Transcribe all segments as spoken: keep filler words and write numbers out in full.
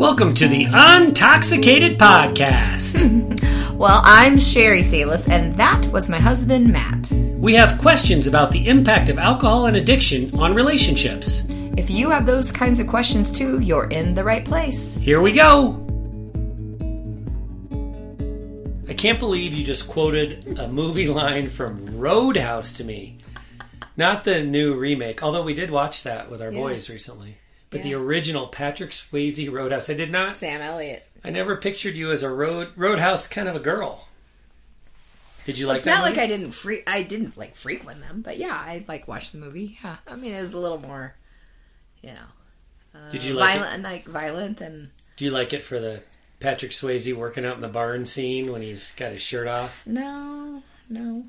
Welcome to the Untoxicated Podcast. Well, I'm Sherry Salis, and that was my husband, Matt. We have questions about the impact of alcohol and addiction on relationships. If you have those kinds of questions too, you're in the right place. Here we go. I can't believe you just quoted a movie line from Roadhouse to me. Not the new remake, although we did watch that with our Yeah. boys recently. But Yeah. the original Patrick Swayze Roadhouse. I did not... Sam Elliott. I never pictured you as a road Roadhouse kind of a girl. Did you like It's that not movie? like I didn't free. I didn't like frequent them, but yeah, I like watched the movie. Yeah, I mean it was a little more, you know, uh, Did you like violent and like violent and. Do you like it for the Patrick Swayze working out in the barn scene when he's got his shirt off? No, no.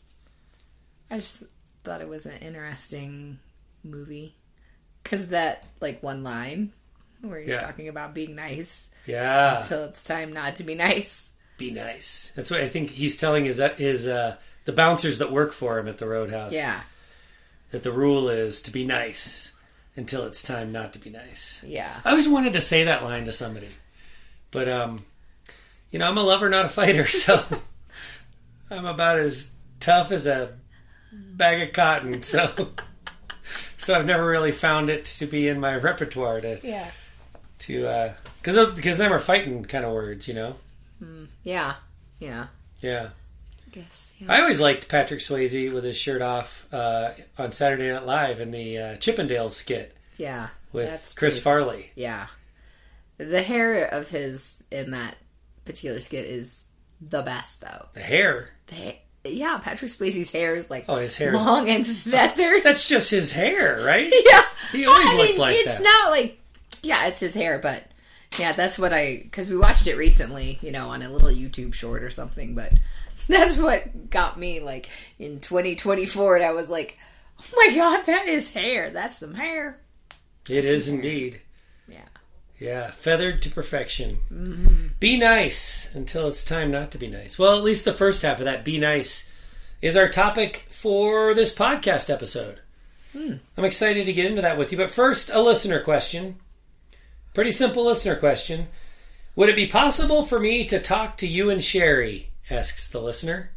I just thought it was an interesting movie because that like one line where he's Yeah. talking about being nice Yeah. until it's time not to be nice. Be nice. That's what I think he's telling his his uh, the bouncers that work for him at the Roadhouse. Yeah, That the rule is to be nice until it's time not to be nice. yeah. I always wanted to say that line to somebody, but um, you know, I'm a lover, not a fighter, so I'm about as tough as a bag of cotton. So, so I've never really found it to be in my repertoire to Yeah. to because because them are fighting kind of words, you know. Yeah. Yeah. Yeah. I guess. Yeah. I always liked Patrick Swayze with his shirt off uh, on Saturday Night Live in the uh, Chippendales skit yeah. with That's Chris pretty- Farley. Yeah. The hair of his in that particular skit is the best, though. The hair. The ha- yeah, Patrick Swayze's hair is like Oh, his hair is- long and feathered. That's just his hair, right? yeah. He always I looked mean, like it's that. not like, yeah, it's his hair, but yeah, that's what I, because we watched it recently, you know, on a little YouTube short or something, but that's what got me, like, in twenty twenty-four, and I was like, oh my god, that is hair. That's some hair. It is indeed. Yeah. Yeah, feathered to perfection. Mm-hmm. Be nice until it's time not to be nice. Well, at least the first half of that, be nice, is our topic for this podcast episode. Hmm. I'm excited to get into that with you. But first, a listener question. Pretty simple listener question. Would it be possible for me to talk to you and Sherry? Asks the listener.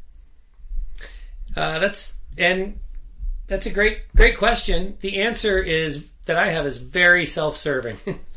Uh, that's and that's a great great question. The answer is that I have is very self-serving.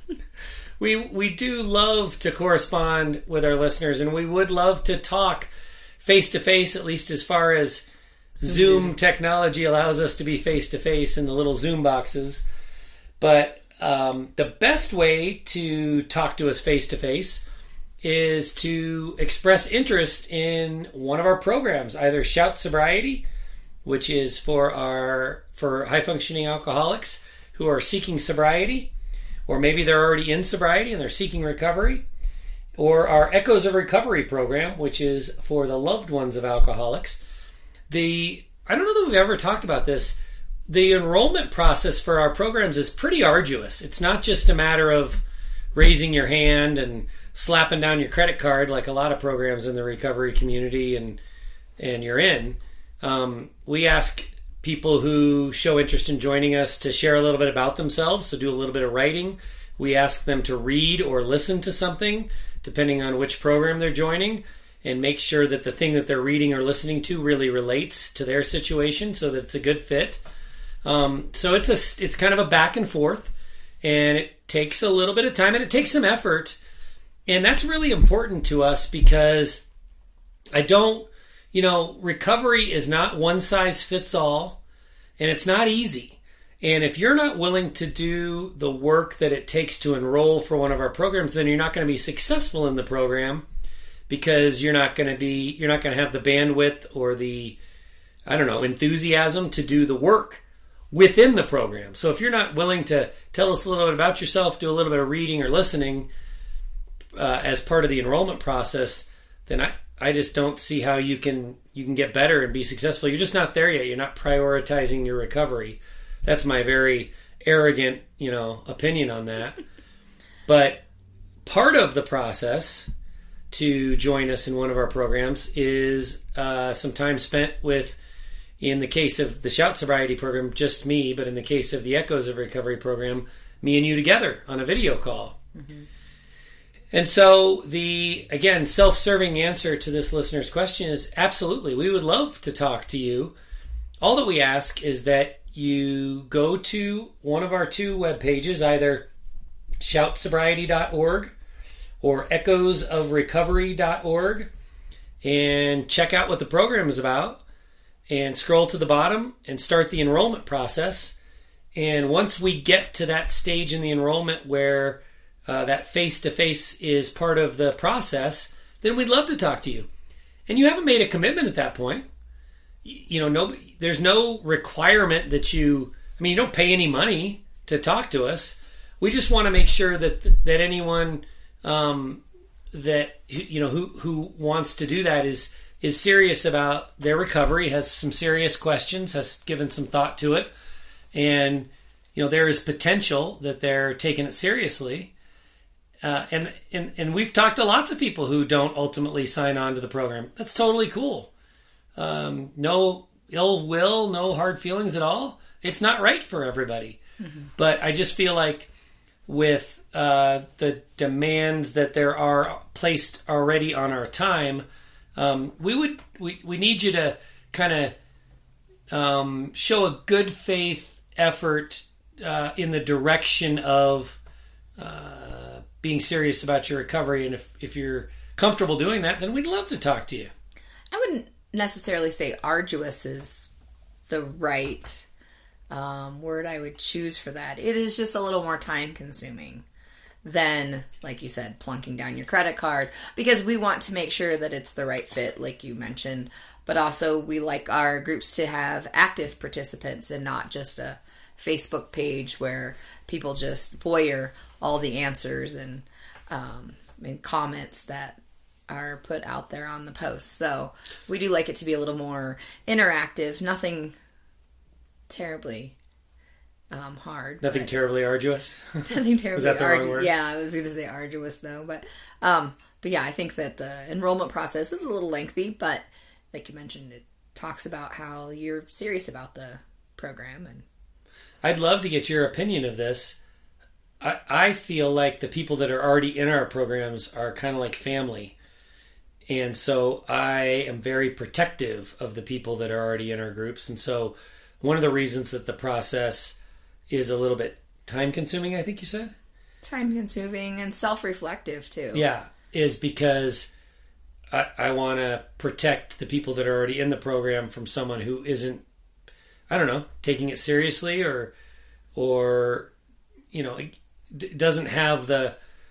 we we do love to correspond with our listeners, and we would love to talk face to face, at least as far as Zoom technology allows us to be face to face in the little Zoom boxes. But um, the best way to talk to us face to face is to express interest in one of our programs, either Shout Sobriety, which is for our for high functioning alcoholics who are seeking sobriety, or maybe they're already in sobriety and they're seeking recovery, or our Echoes of Recovery program, which is for the loved ones of alcoholics. The I don't know that we've ever talked about this. The enrollment process for our programs is pretty arduous. It's not just a matter of raising your hand and slapping down your credit card like a lot of programs in the recovery community and and you're in. Um, we ask people who show interest in joining us to share a little bit about themselves, so do a little bit of writing. We ask them to read or listen to something, depending on which program they're joining, and make sure that the thing that they're reading or listening to really relates to their situation so that it's a good fit. Um, so it's a it's kind of a back and forth, and it takes a little bit of time and it takes some effort, and that's really important to us because I don't, you know, recovery is not one size fits all, and it's not easy. And if you're not willing to do the work that it takes to enroll for one of our programs, then you're not going to be successful in the program because you're not going to be you're not going to have the bandwidth or the I don't know enthusiasm to do the work within the program. So if you're not willing to tell us a little bit about yourself, do a little bit of reading or listening uh, as part of the enrollment process, then I, I just don't see how you can you can get better and be successful. You're just not there yet. You're not prioritizing your recovery. That's my very arrogant, you know, opinion on that. But part of the process to join us in one of our programs is uh, some time spent with, in the case of the Shout Sobriety program, just me, but in the case of the Echoes of Recovery program, me and you together on a video call. Mm-hmm. And so the, again, self-serving answer to this listener's question is absolutely. We would love to talk to you. All that we ask is that you go to one of our two web pages, either shout sobriety dot org or echoes of recovery dot org, and check out what the program is about and scroll to the bottom and start the enrollment process. And once we get to that stage in the enrollment where uh, that face-to-face is part of the process, then we'd love to talk to you. And you haven't made a commitment at that point. You know, no, there's no requirement that you, I mean, you don't pay any money to talk to us. We just want to make sure that that anyone um, that, you know, who, who wants to do that is is serious about their recovery, has some serious questions, has given some thought to it. And, you know, there is potential that they're taking it seriously. Uh, and, and, and we've talked to lots of people who don't ultimately sign on to the program. That's totally cool. Um, no ill will, no hard feelings at all. It's not right for everybody. Mm-hmm. But I just feel like with uh, the demands that there are placed already on our time, um, we would we, we need you to kind of um, show a good faith effort uh, in the direction of uh, being serious about your recovery. And if, if you're comfortable doing that, then we'd love to talk to you. I wouldn't necessarily say arduous is the right um, word I would choose for that. It is just a little more time consuming than, like you said, plunking down your credit card, because we want to make sure that it's the right fit, like you mentioned. But also we like our groups to have active participants and not just a Facebook page where people just voyeur all the answers and, um, and comments that are put out there on the posts. So we do like it to be a little more interactive. Nothing terribly um, hard. Nothing but, terribly arduous. Nothing terribly Was that the arduous. wrong word? Yeah, I was going to say arduous though, but um, but yeah, I think that the enrollment process is a little lengthy, but like you mentioned, it talks about how you're serious about the program. And I'd love to get your opinion of this. I, I feel like the people that are already in our programs are kind of like family. And so I am very protective of the people that are already in our groups. And so one of the reasons that the process is a little bit time consuming, I think you said? Time consuming and self-reflective too. Yeah, is because I, I want to protect the people that are already in the program from someone who isn't, I don't know, taking it seriously or, or you know, d- doesn't have the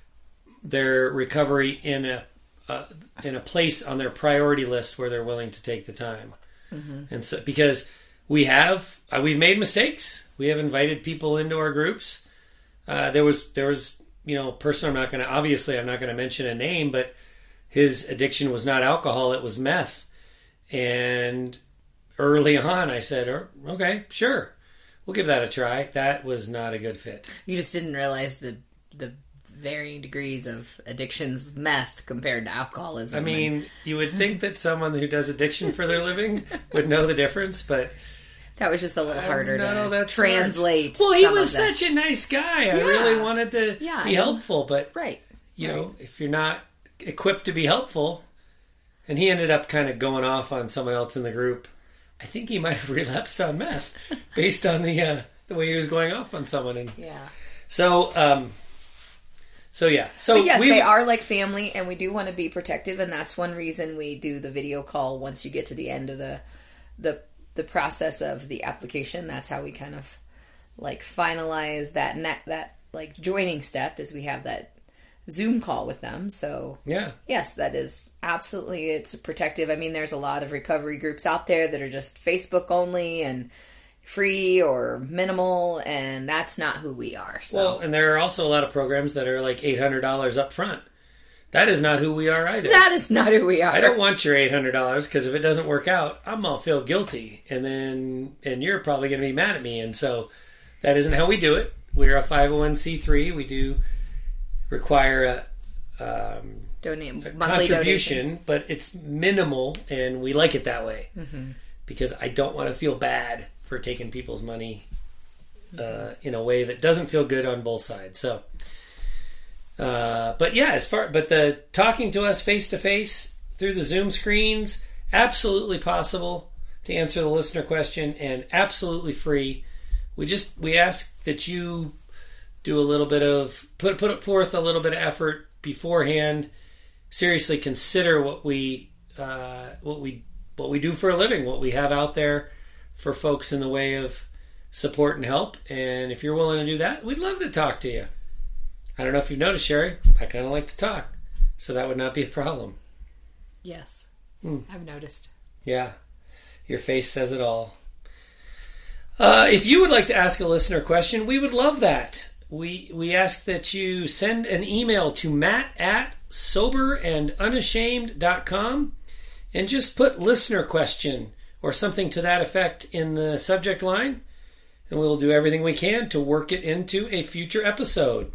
their recovery in a Uh, in a place on their priority list where they're willing to take the time. Mm-hmm. And so, because we have, uh, we've made mistakes. We have invited people into our groups. Uh, there was, there was, you know, a person I'm not going to, obviously I'm not going to mention a name, but his addiction was not alcohol, it was meth. And early on I said, oh, okay, sure, we'll give that a try. That was not a good fit. You just didn't realize the, the, varying degrees of addictions, meth compared to alcoholism. I mean, and... you would think that someone who does addiction for their living would know the difference, but that was just a little harder no, to that's translate. Well, he was such a nice guy. I yeah. really wanted to yeah, be helpful, but right, you right. know, if you're not equipped to be helpful, and he ended up kind of going off on someone else in the group. I think he might have relapsed on meth based on the uh, the way he was going off on someone. And yeah, so. Um, So yeah, so but yes, we, they are like family, and we do want to be protective, and that's one reason we do the video call once you get to the end of the the the process of the application. That's how we kind of like finalize that net, that like joining step, is we have that Zoom call with them. So yeah, yes, that is absolutely, it's protective. I mean, there's a lot of recovery groups out there that are just Facebook only and free or minimal, and that's not who we are. So. Well, and there are also a lot of programs that are like eight hundred dollars up front. That is not who we are either. That is not who we are. I don't want your eight hundred dollars, because if it doesn't work out, I'm going to feel guilty, and then and you're probably going to be mad at me. And so that isn't how we do it. We're a five oh one c three. We do require a, um, Donate, a monthly contribution, donation. But it's minimal, and we like it that way, mm-hmm. because I don't want to feel bad for taking people's money uh, in a way that doesn't feel good on both sides. So Uh, but yeah, as far but the talking to us face to face through the Zoom screens, absolutely possible to answer the listener question and absolutely free. We just we ask that you do a little bit of put put forth a little bit of effort beforehand. Seriously, consider what we uh, what we what we do for a living, what we have out there for folks in the way of support and help. And if you're willing to do that, we'd love to talk to you. I don't know if you've noticed, Sherry, I kind of like to talk, so that would not be a problem. Yes, hmm. I've noticed. Yeah, your face says it all. Uh, if you would like to ask a listener question, we would love that. We we ask that you send an email to matt at sober and unashamed dot com and just put listener question or something to that effect in the subject line, and we will do everything we can to work it into a future episode.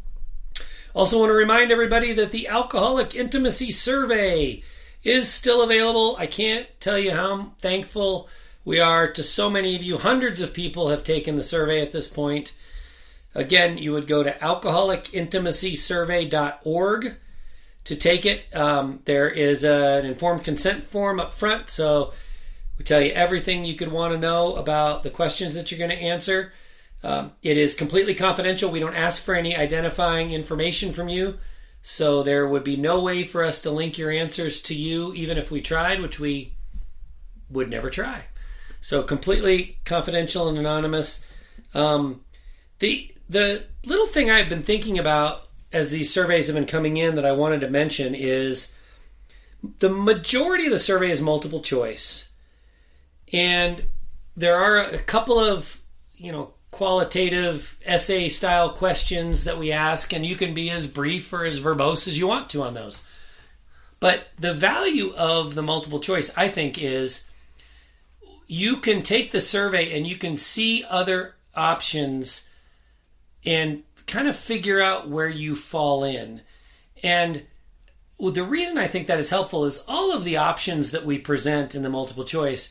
Also want to remind everybody that the Alcoholic Intimacy Survey is still available. I can't tell you how thankful we are to so many of you. Hundreds of people have taken the survey at this point. Again, you would go to alcoholic intimacy survey dot org to take it. Um, there is a, an informed consent form up front, so we tell you everything you could want to know about the questions that you're going to answer. Um, it is completely confidential. We don't ask for any identifying information from you, so there would be no way for us to link your answers to you, even if we tried, which we would never try. So completely confidential and anonymous. Um, the the little thing I've been thinking about as these surveys have been coming in that I wanted to mention is the majority of the survey is multiple choice, and there are a couple of you know qualitative essay style questions that we ask, and you can be as brief or as verbose as you want to on those. But the value of the multiple choice, I think, is you can take the survey and you can see other options and kind of figure out where you fall in. And the reason I think that is helpful is all of the options that we present in the multiple choice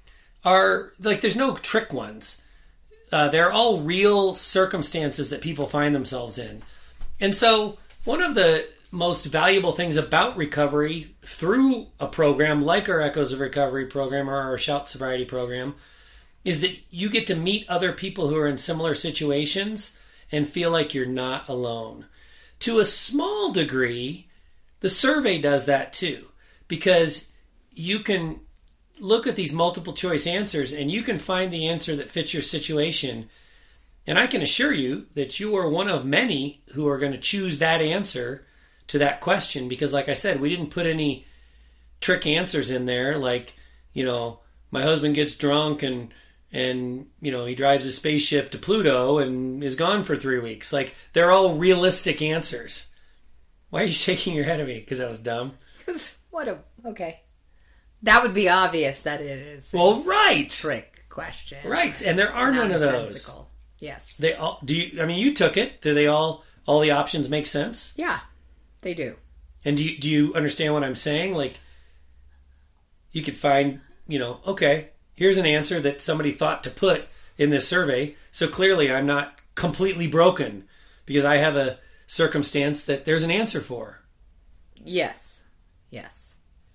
are like, there's no trick ones. Uh, they're all real circumstances that people find themselves in. And so one of the most valuable things about recovery through a program like our Echoes of Recovery program or our Shout Sobriety program is that you get to meet other people who are in similar situations and feel like you're not alone. To a small degree, the survey does that too, because you can look at these multiple choice answers and you can find the answer that fits your situation. And I can assure you that you are one of many who are going to choose that answer to that question, because like I said, we didn't put any trick answers in there like, you know, my husband gets drunk and and you know he drives a spaceship to Pluto and is gone for three weeks. Like, they're all realistic answers. Why are you shaking your head at me? Because that was dumb? What a okay. That would be obvious that it is. Well, right. Trick question. Right, and there are none of those. Yes. They all do you I mean you took it. Do they all all the options make sense? Yeah. They do. And do you do you understand what I'm saying? Like, you could find, you know, okay, here's an answer that somebody thought to put in this survey. So clearly I'm not completely broken because I have a circumstance that there's an answer for. Yes. Yes.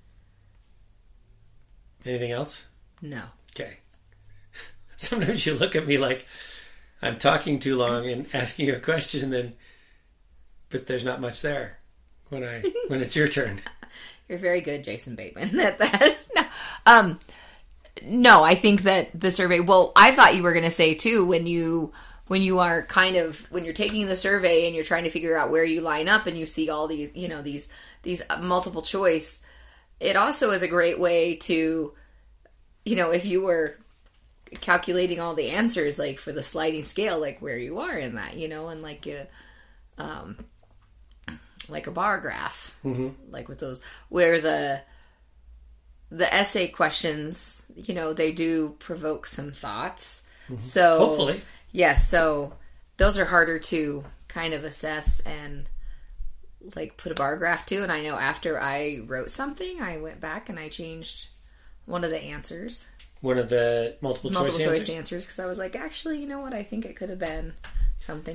Anything else? No. Okay. Sometimes you look at me like I'm talking too long and asking you a question, and then, but there's not much there when I when it's your turn. You're very good, Jason Bateman, at that. No. Um, no, I think that the survey. Well, I thought you were going to say too when you when you are kind of when you're taking the survey and you're trying to figure out where you line up and you see all these you know these these multiple choice. It also is a great way to, you know, if you were calculating all the answers, like for the sliding scale, like where you are in that, you know, and like a, um, like a bar graph, mm-hmm. like with those, where the, the essay questions, you know, they do provoke some thoughts. Mm-hmm. So hopefully, yes. So those are harder to kind of assess and like put a bar graph to. And I know after I wrote something, I went back and I changed one of the answers. One of the multiple, multiple choice, choice answers? answers. Because I was like, actually, you know what? I think it could have been something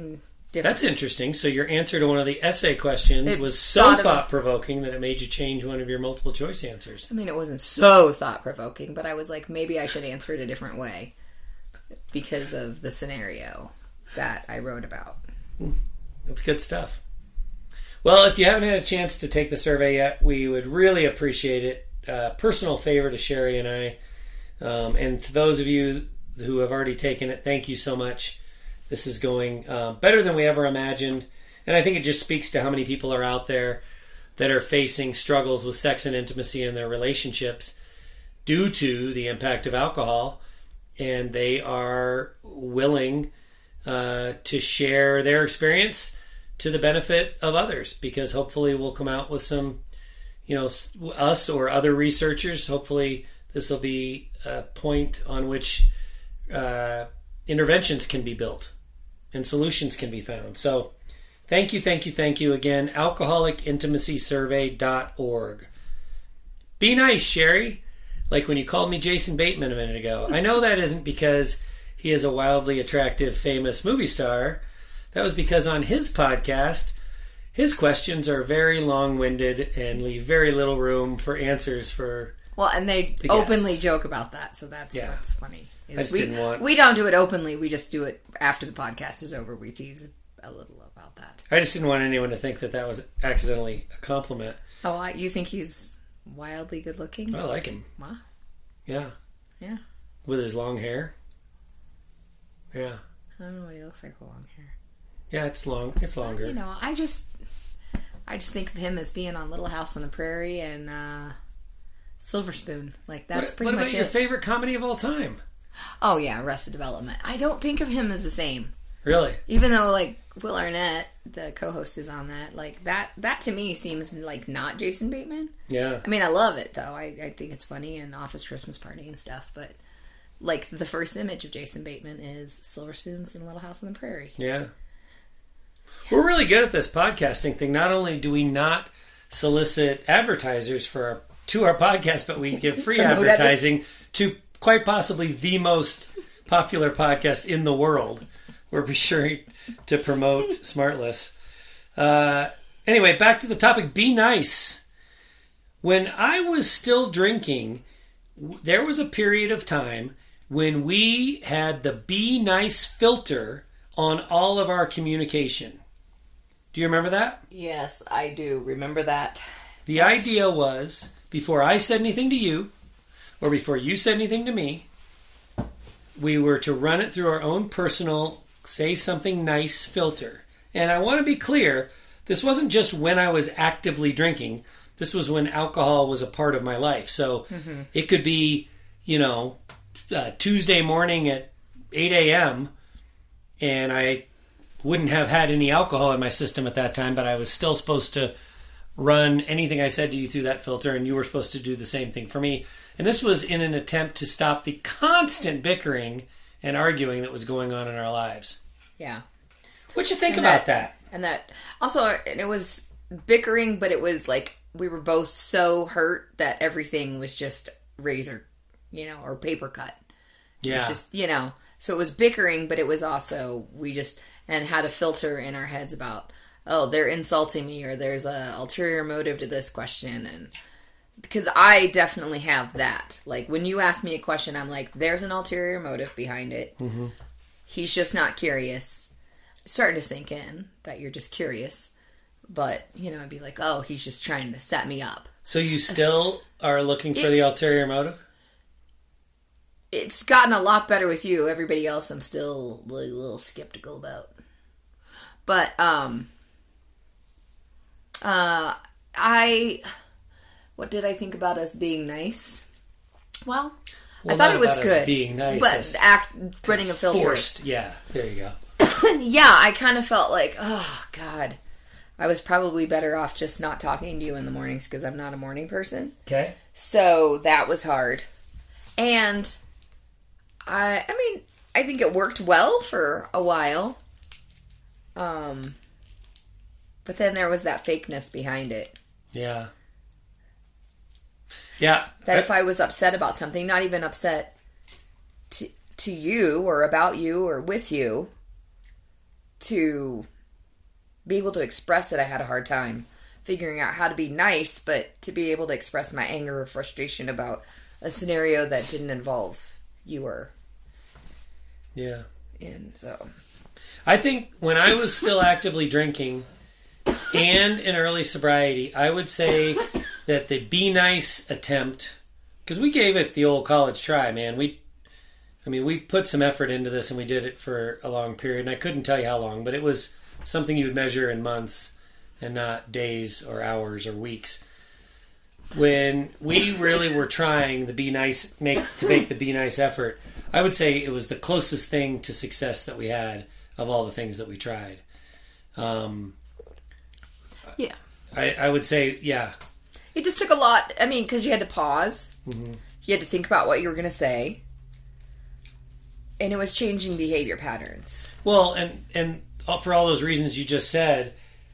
different. That's interesting. So your answer to one of the essay questions It was so thought of- thought-provoking that it made you change one of your multiple choice answers. I mean, it wasn't so thought-provoking, but I was like, maybe I should answer it a different way because of the scenario that I wrote about. That's good stuff. Well, if you haven't had a chance to take the survey yet, we would really appreciate it. Uh, personal favor to Sherry and I. Um, and to those of you who have already taken it, thank you so much. This is going uh, better than we ever imagined. And I think it just speaks to how many people are out there that are facing struggles with sex and intimacy in their relationships due to the impact of alcohol. And they are willing uh, to share their experience to the benefit of others, because hopefully we'll come out with some, you know, us or other researchers. Hopefully this will be a point on which uh, interventions can be built and solutions can be found. So thank you, thank you, thank you again. alcoholic intimacy survey dot org. Be nice, Sherry. Like when you called me Jason Bateman a minute ago. I know that isn't because he is a wildly attractive, famous movie star. That was because on his podcast, his questions are very long-winded and leave very little room for answers for Well, and they the openly guests. joke about that, so that's Yeah. what's funny. I just we, didn't want- we don't do it openly, we just do it after the podcast is over. We tease a little about that. I just didn't want anyone to think that that was accidentally a compliment. Oh, I, you think he's wildly good looking? I like him. Wow. Yeah. Yeah. With his long hair. Yeah. I don't know what he looks like with long hair. Yeah, it's long. It's longer. You know, I just, I just think of him as being on Little House on the Prairie and uh, Silver Spoon. Like that's what pretty what much about your it. favorite comedy of all time? Oh yeah, Arrested Development. I don't think of him as the same. Really? Even though like Will Arnett, the co-host, is on that. Like that, that to me seems like not Jason Bateman. Yeah. I mean, I love it though. I, I think it's funny and Office Christmas Party and stuff. But like the first image of Jason Bateman is Silver Spoons and Little House on the Prairie. Yeah. We're really good at this podcasting thing. Not only do we not solicit advertisers for our, to our podcast, but we give free advertising to quite possibly the most popular podcast in the world. We're be sure to promote Smartless. Uh, anyway, back to the topic. Be nice. When I was still drinking, w- there was a period of time when we had the Be Nice filter on all of our communication. Do you remember that? Yes, I do remember that. The idea was, before I said anything to you, or before you said anything to me, we were to run it through our own personal say something nice filter. And I want to be clear, this wasn't just when I was actively drinking. This was when alcohol was a part of my life. So mm-hmm. it could be, you know, uh, Tuesday morning at eight a.m. and I wouldn't have had any alcohol in my system at that time, but I was still supposed to run anything I said to you through that filter, and you were supposed to do the same thing for me. And this was in an attempt to stop the constant bickering and arguing that was going on in our lives. Yeah. What'd you think And about that? that? And that also, and it was bickering, but it was like we were both so hurt that everything was just razor, you know, or paper cut. It Yeah. was just, you know, so it was bickering, but it was also, we just, and had a filter in our heads about, oh, they're insulting me, or there's a ulterior motive to this question. And because I definitely have that. Like, when you ask me a question, I'm like, there's an ulterior motive behind it. Mm-hmm. He's just not curious. It's starting to sink in that you're just curious. But, you know, I'd be like, oh, he's just trying to set me up. So you still are looking for it, the ulterior motive? It's gotten a lot better with you. Everybody else I'm still a little skeptical about. But, um... Uh, I... What did I think about us being nice? Well, well I thought it was about us good. Being nice, but act running a filter. Forced. Yeah, there you go. Yeah, I kind of felt like, oh, God. I was probably better off just not talking to you in the mornings because I'm not a morning person. Okay. So that was hard. And I I mean, I think it worked well for a while. Um, but then there was that fakeness behind it. Yeah. Yeah. That I, if I was upset about something, not even upset to, to you or about you or with you, to be able to express it, I had a hard time figuring out how to be nice, but to be able to express my anger or frustration about a scenario that didn't involve you or yeah. in. So I think when I was still actively drinking and in early sobriety, I would say that the be nice attempt, because we gave it the old college try, man. We, I mean, we put some effort into this and we did it for a long period, and I couldn't tell you how long, but it was something you would measure in months and not days or hours or weeks. When we really were trying the be nice, make to make the be nice effort, I would say it was the closest thing to success that we had of all the things that we tried. Um, yeah, I, I would say, yeah. It just took a lot. I mean, because you had to pause. Mm-hmm. You had to think about what you were going to say. And it was changing behavior patterns. Well, and, and for all those reasons you just said,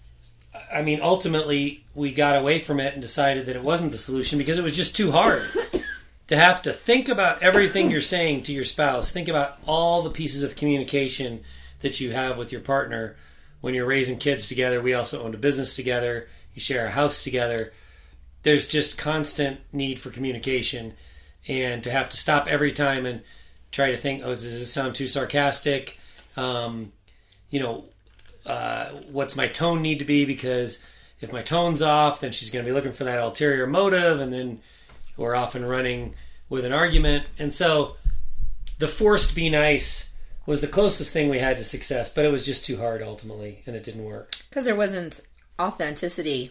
I mean, ultimately, we got away from it and decided that it wasn't the solution because it was just too hard to have to think about everything you're saying to your spouse. Think about all the pieces of communication that you have with your partner when you're raising kids together. We also owned a business together. You share a house together. There's just constant need for communication, and to have to stop every time and try to think, oh, does this sound too sarcastic? Um, you know, uh, what's my tone need to be? Because if my tone's off, then she's going to be looking for that ulterior motive, and then we're off and running with an argument. And so the forced be nice was the closest thing we had to success, but it was just too hard ultimately, and it didn't work. Because there wasn't authenticity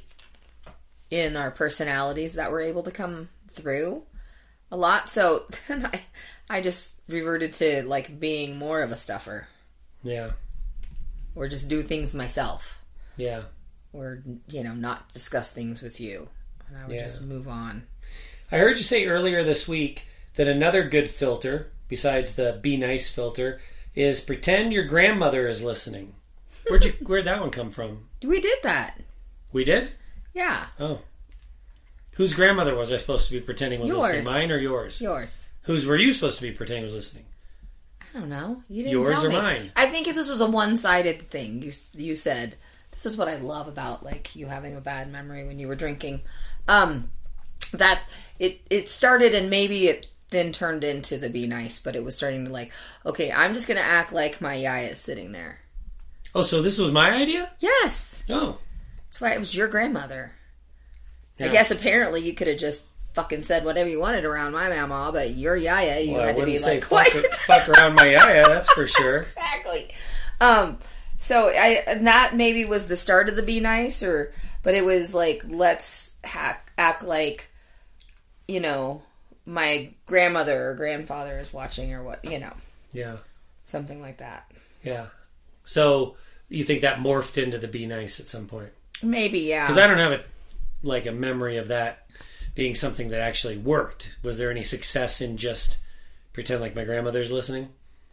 in our personalities that were able to come through a lot. So then I, I just reverted to like being more of a stuffer. Yeah. Or just do things myself. Yeah. Or, you know, not discuss things with you. And I would Yeah. just move on. I heard you say earlier this week that another good filter, besides the be nice filter, is pretend your grandmother is listening. Where'd you, where'd that one come from? We did that. We did? Yeah. Oh. Whose grandmother was I supposed to be pretending was Yours. listening? Mine or yours? Yours. Whose were you supposed to be pretending was listening? I don't know. You didn't Yours tell or me. mine? I think this was a one-sided thing. You you said, this is what I love about like you having a bad memory when you were drinking. Um, that it it started and maybe it then turned into the be nice, but it was starting to like, okay, I'm just gonna act like my yaya is sitting there. Oh, so this was my idea? Yes. Oh. That's why it was your grandmother. Yeah. I guess apparently you could have just fucking said whatever you wanted around my mama, but your yaya, you Well, had I to be wouldn't say like, fuck, what? fuck around my yaya, that's for sure. Exactly. Um, so I and that maybe was the start of the be nice, or but it was like let's hack, act like, you know, my grandmother or grandfather is watching, or what, you know, Yeah. something like that. Yeah. So you think that morphed into the be nice at some point? Maybe, yeah. Because I don't have a like a memory of that being something that actually worked. Was there any success in just pretend like my grandmother's listening?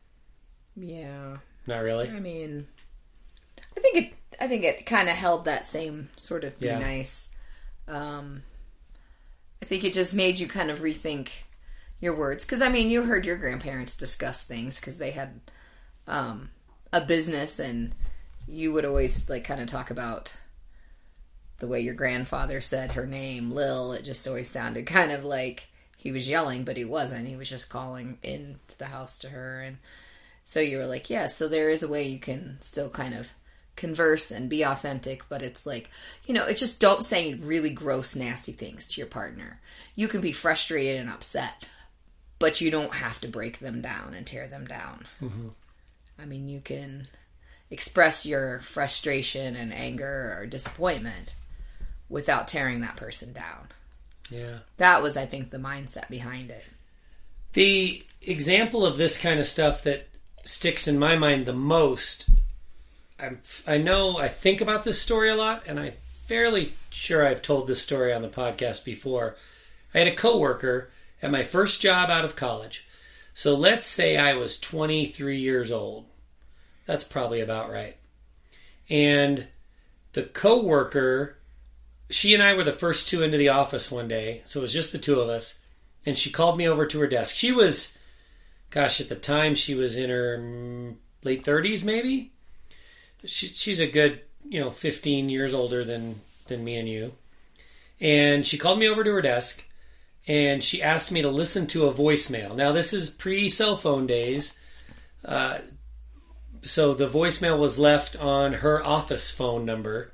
Yeah. Not really. I mean, I think it. I think it kind of held that same sort of be Yeah. nice. Um, I think it just made you kind of rethink your words, because I mean, you heard your grandparents discuss things because they had um, a business, and you would always like kind of talk about the way your grandfather said her name, Lil. It just always sounded kind of like he was yelling, but he wasn't. He was just calling into the house to her, and so you were like, yeah, so there is a way you can still kind of converse and be authentic, but it's like, you know, it's just don't say really gross, nasty things to your partner. You can be frustrated and upset, but you don't have to break them down and tear them down. Mm-hmm. I mean, you can express your frustration and anger or disappointment without tearing that person down. Yeah. That was, I think, the mindset behind it. The example of this kind of stuff that sticks in my mind the most, I'm, I know I think about this story a lot, and I'm fairly sure I've told this story on the podcast before. I had a coworker at my first job out of college. So let's say I was twenty-three years old. That's probably about right. And the coworker, she and I were the first two into the office one day, so it was just the two of us, and she called me over to her desk. She was, gosh, at the time she was in her mm, late thirties maybe. She, she's a good you know, fifteen years older than, than me and you. And she called me over to her desk and she asked me to listen to a voicemail. Now, this is pre-cell phone days. Uh, so the voicemail was left on her office phone number.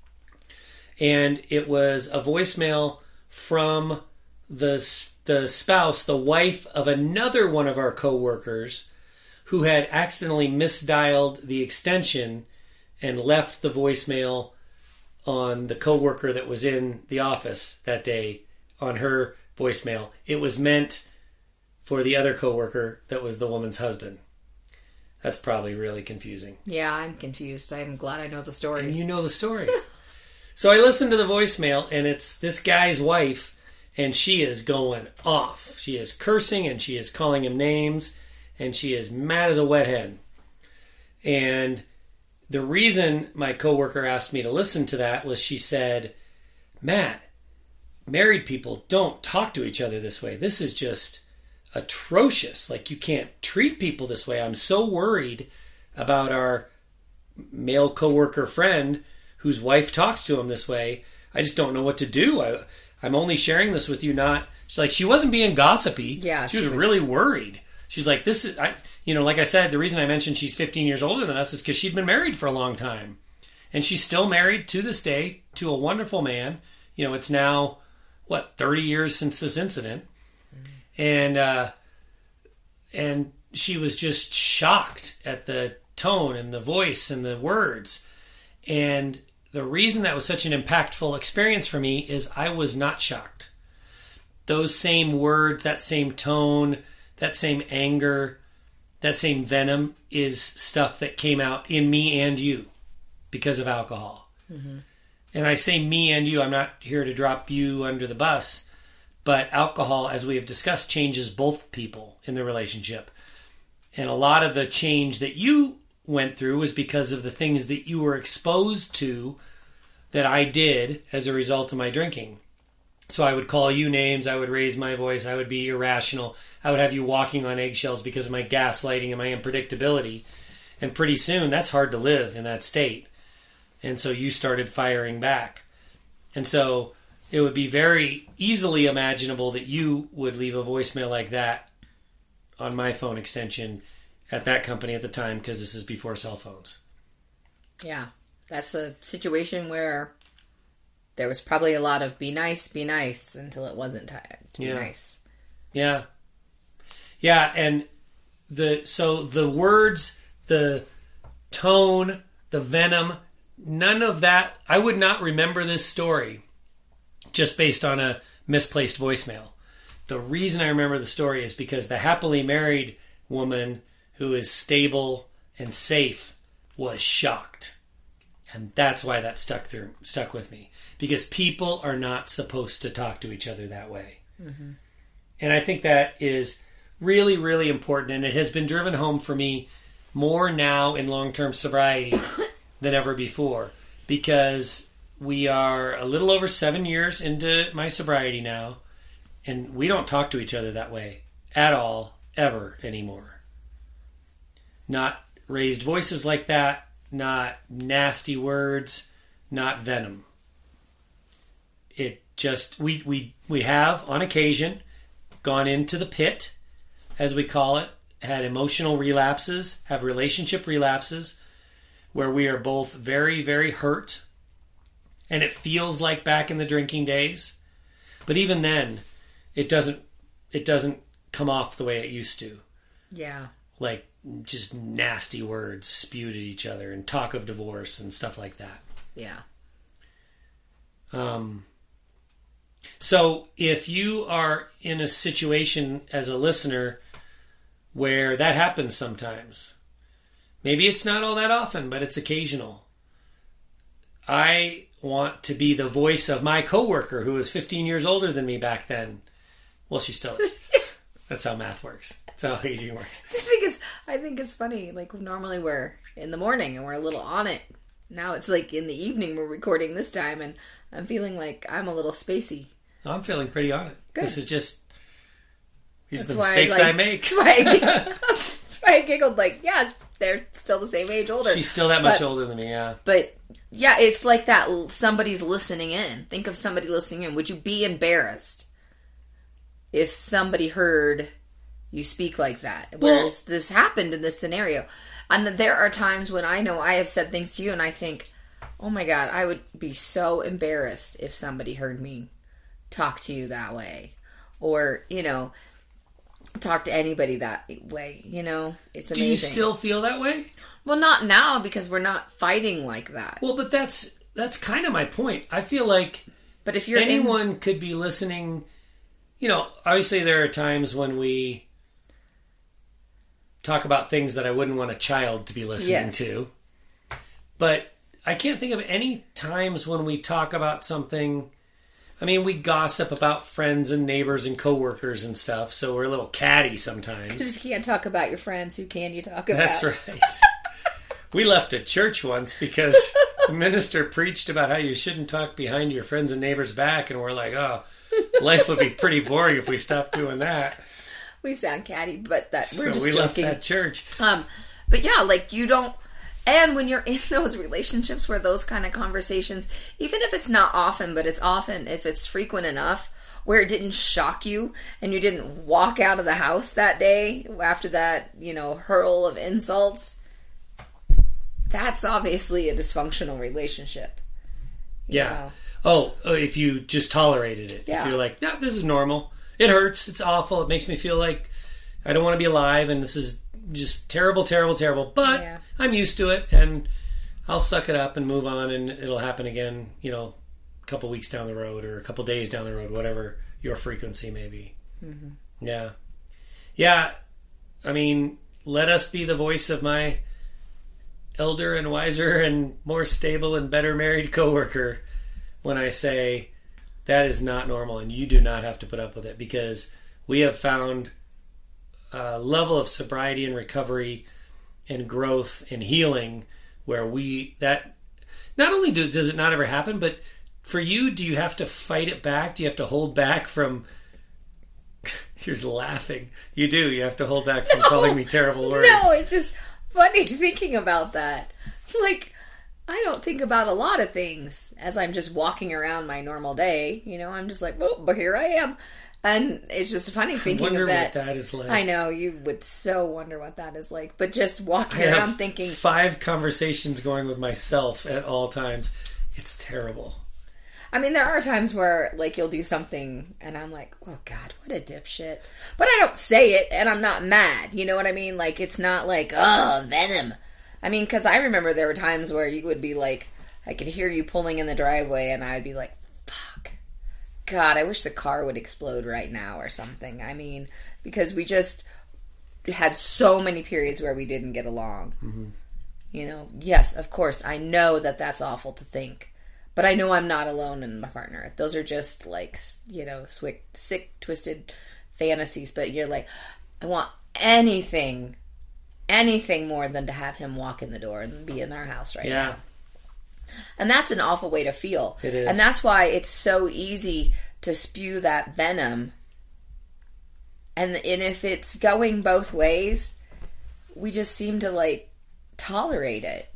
And it was a voicemail from the the spouse, the wife of another one of our coworkers who had accidentally misdialed the extension and left the voicemail on the coworker that was in the office that day on her voicemail. It was meant for the other coworker that was the woman's husband. That's probably really confusing. Yeah, I'm confused. I'm glad I know the story. And you know the story. So I listened to the voicemail, and it's this guy's wife, and she is going off. She is cursing, and she is calling him names, and she is mad as a wet hen. And the reason my coworker asked me to listen to that was she said, Matt, married people don't talk to each other this way. This is just atrocious. Like, you can't treat people this way. I'm so worried about our male coworker friend whose wife talks to him this way. I just don't know what to do. I, I'm only sharing this with you, not... She's like, she wasn't being gossipy. Yeah, she, she was, was really worried. She's like, this is... I, you know, like I said, the reason I mentioned she's fifteen years older than us is because she'd been married for a long time. And she's still married to this day to a wonderful man. You know, it's now, what, thirty years since this incident. Mm-hmm. And, uh, and she was just shocked at the tone and the voice and the words. And the reason that was such an impactful experience for me is I was not shocked. Those same words, that same tone, that same anger, that same venom is stuff that came out in me and you because of alcohol. Mm-hmm. And I say me and you, I'm not here to drop you under the bus, but alcohol, as we have discussed, changes both people in the relationship. And a lot of the change that you went through was because of the things that you were exposed to that I did as a result of my drinking. So I would call you names, I would raise my voice, I would be irrational, I would have you walking on eggshells because of my gaslighting and my unpredictability. And pretty soon, that's hard to live in that state. And so you started firing back. And so it would be very easily imaginable that you would leave a voicemail like that on my phone extension at that company at the time, because this is before cell phones. Yeah, that's a situation where there was probably a lot of be nice, be nice, until it wasn't time to be yeah. nice. Yeah. Yeah, and the so the words, the tone, the venom, none of that, I would not remember this story just based on a misplaced voicemail. The reason I remember the story is because the happily married woman who is stable and safe was shocked. And that's why that stuck through, stuck with me. Because people are not supposed to talk to each other that way. Mm-hmm. And I think that is really, really important. And it has been driven home for me more now in long-term sobriety than ever before. Because we are a little over seven years into my sobriety now. And we don't talk to each other that way at all, ever anymore. Not raised voices like that, not nasty words, not venom. It just, we, we, we have, on occasion, gone into the pit, as we call it, had emotional relapses, have relationship relapses, where we are both very, very hurt, and it feels like back in the drinking days. But even then, it doesn't, it doesn't come off the way it used to. Yeah. Like, just nasty words spewed at each other and talk of divorce and stuff like that. Yeah. Um. So if you are in a situation as a listener where that happens sometimes, maybe it's not all that often, but it's occasional. I want to be the voice of my coworker who was fifteen years older than me back then. Well, she still is. That's how math works. That's how aging works. I think it's I think it's funny. Like, normally we're in the morning and we're a little on it. Now it's like in the evening we're recording this time, and I'm feeling like I'm a little spacey. I'm feeling pretty on it. Good. This is just these are the mistakes I, like, I make. That's why I, that's why I giggled. Like, yeah, they're still the same age older. She's still that much but, older than me. Yeah. But Yeah, it's like that l- somebody's listening in. Think of somebody listening in. Would you be embarrassed if somebody heard you speak like that? Whereas Well- this happened in this scenario. And there are times when I know I have said things to you and I think, oh my God, I would be so embarrassed if somebody heard me talk to you that way. Or, you know, talk to anybody that way, you know? It's amazing. Do you still feel that way? Well, not now because we're not fighting like that. Well, but that's that's kind of my point. I feel like But if you're in- anyone could be listening. You know, obviously there are times when we talk about things that I wouldn't want a child to be listening Yes. to. But I can't think of any times when we talk about something. I mean, we gossip about friends and neighbors and coworkers and stuff, so we're a little catty sometimes. Because if you can't talk about your friends, who can you talk about? That's right. We left a church once because the minister preached about how you shouldn't talk behind your friends and neighbors' back, and we're like, oh, life would be pretty boring if we stopped doing that. We sound catty, but that we're So just we joking. left that church. Um, but yeah, like you don't. And when you're in those relationships where those kind of conversations, even if it's not often, but it's often if it's frequent enough, where it didn't shock you and you didn't walk out of the house that day after that, you know, hurl of insults, that's obviously a dysfunctional relationship. you Yeah. know. Oh, oh, if you just tolerated it. Yeah. If you're like, no, this is normal. It hurts. It's awful. It makes me feel like I don't want to be alive, and this is just terrible, terrible, terrible. But Yeah. I'm used to it, and I'll suck it up and move on, and it'll happen again, you know, a couple weeks down the road or a couple days down the road, whatever your frequency may be. Mm-hmm. Yeah. Yeah. I mean, let us be the voice of my elder and wiser and more stable and better married coworker when I say that is not normal and you do not have to put up with it, because we have found a level of sobriety and recovery and growth and healing where we, that not only do, does it not ever happen, but for you, do you have to fight it back? Do you have to hold back from, you're laughing. You do. You have to hold back from No. calling me terrible words. No, it's just funny thinking about that. Like, I don't think about a lot of things as I'm just walking around my normal day. You know, I'm just like, oh, but here I am. And it's just funny I thinking wonder of that. what that is like. I know, you would so wonder what that is like. But just walking I have around thinking, five conversations going with myself at all times. It's terrible. I mean, there are times where, like, you'll do something and I'm like, oh, God, what a dipshit. But I don't say it and I'm not mad. You know what I mean? Like, it's not like, oh, venom. I mean, because I remember there were times where you would be like, I could hear you pulling in the driveway and I'd be like, fuck. God, I wish the car would explode right now or something. I mean, because we just had so many periods where we didn't get along. Mm-hmm. You know, yes, of course, I know that that's awful to think. But I know I'm not alone in my partner. Those are just like, you know, sick, sick, twisted fantasies. But you're like, I want anything, anything more than to have him walk in the door and be in our house right Yeah. now. And that's an awful way to feel. It is. And that's why it's so easy to spew that venom. And and if it's going both ways, we just seem to like tolerate it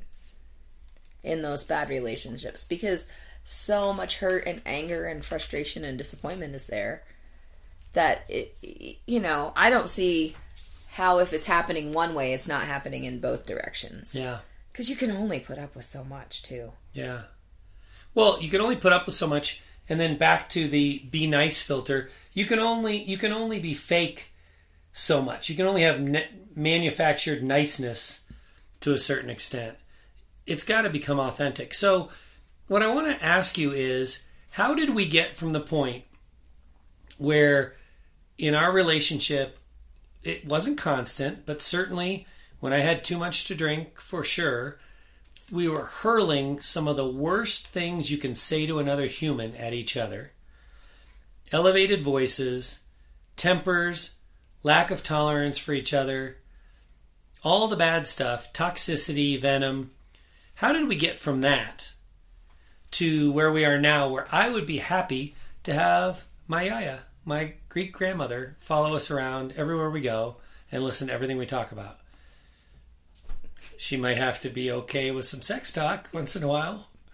in those bad relationships because so much hurt and anger and frustration and disappointment is there that it, you know, I don't see how if it's happening one way, it's not happening in both directions. Yeah. Because you can only put up with so much too. Yeah. Well, you can only put up with so much, and then back to the be nice filter. You can only you can only be fake so much. You can only have ne- manufactured niceness to a certain extent. It's got to become authentic. So, what I want to ask you is, how did we get from the point where in our relationship it wasn't constant, but certainly when I had too much to drink, for sure, we were hurling some of the worst things you can say to another human at each other. Elevated voices, tempers, lack of tolerance for each other, all the bad stuff, toxicity, venom. How did we get from that to where we are now, where I would be happy to have my Yaya, my Greek grandmother, follow us around everywhere we go and listen to everything we talk about? She might have to be okay with some sex talk once in a while.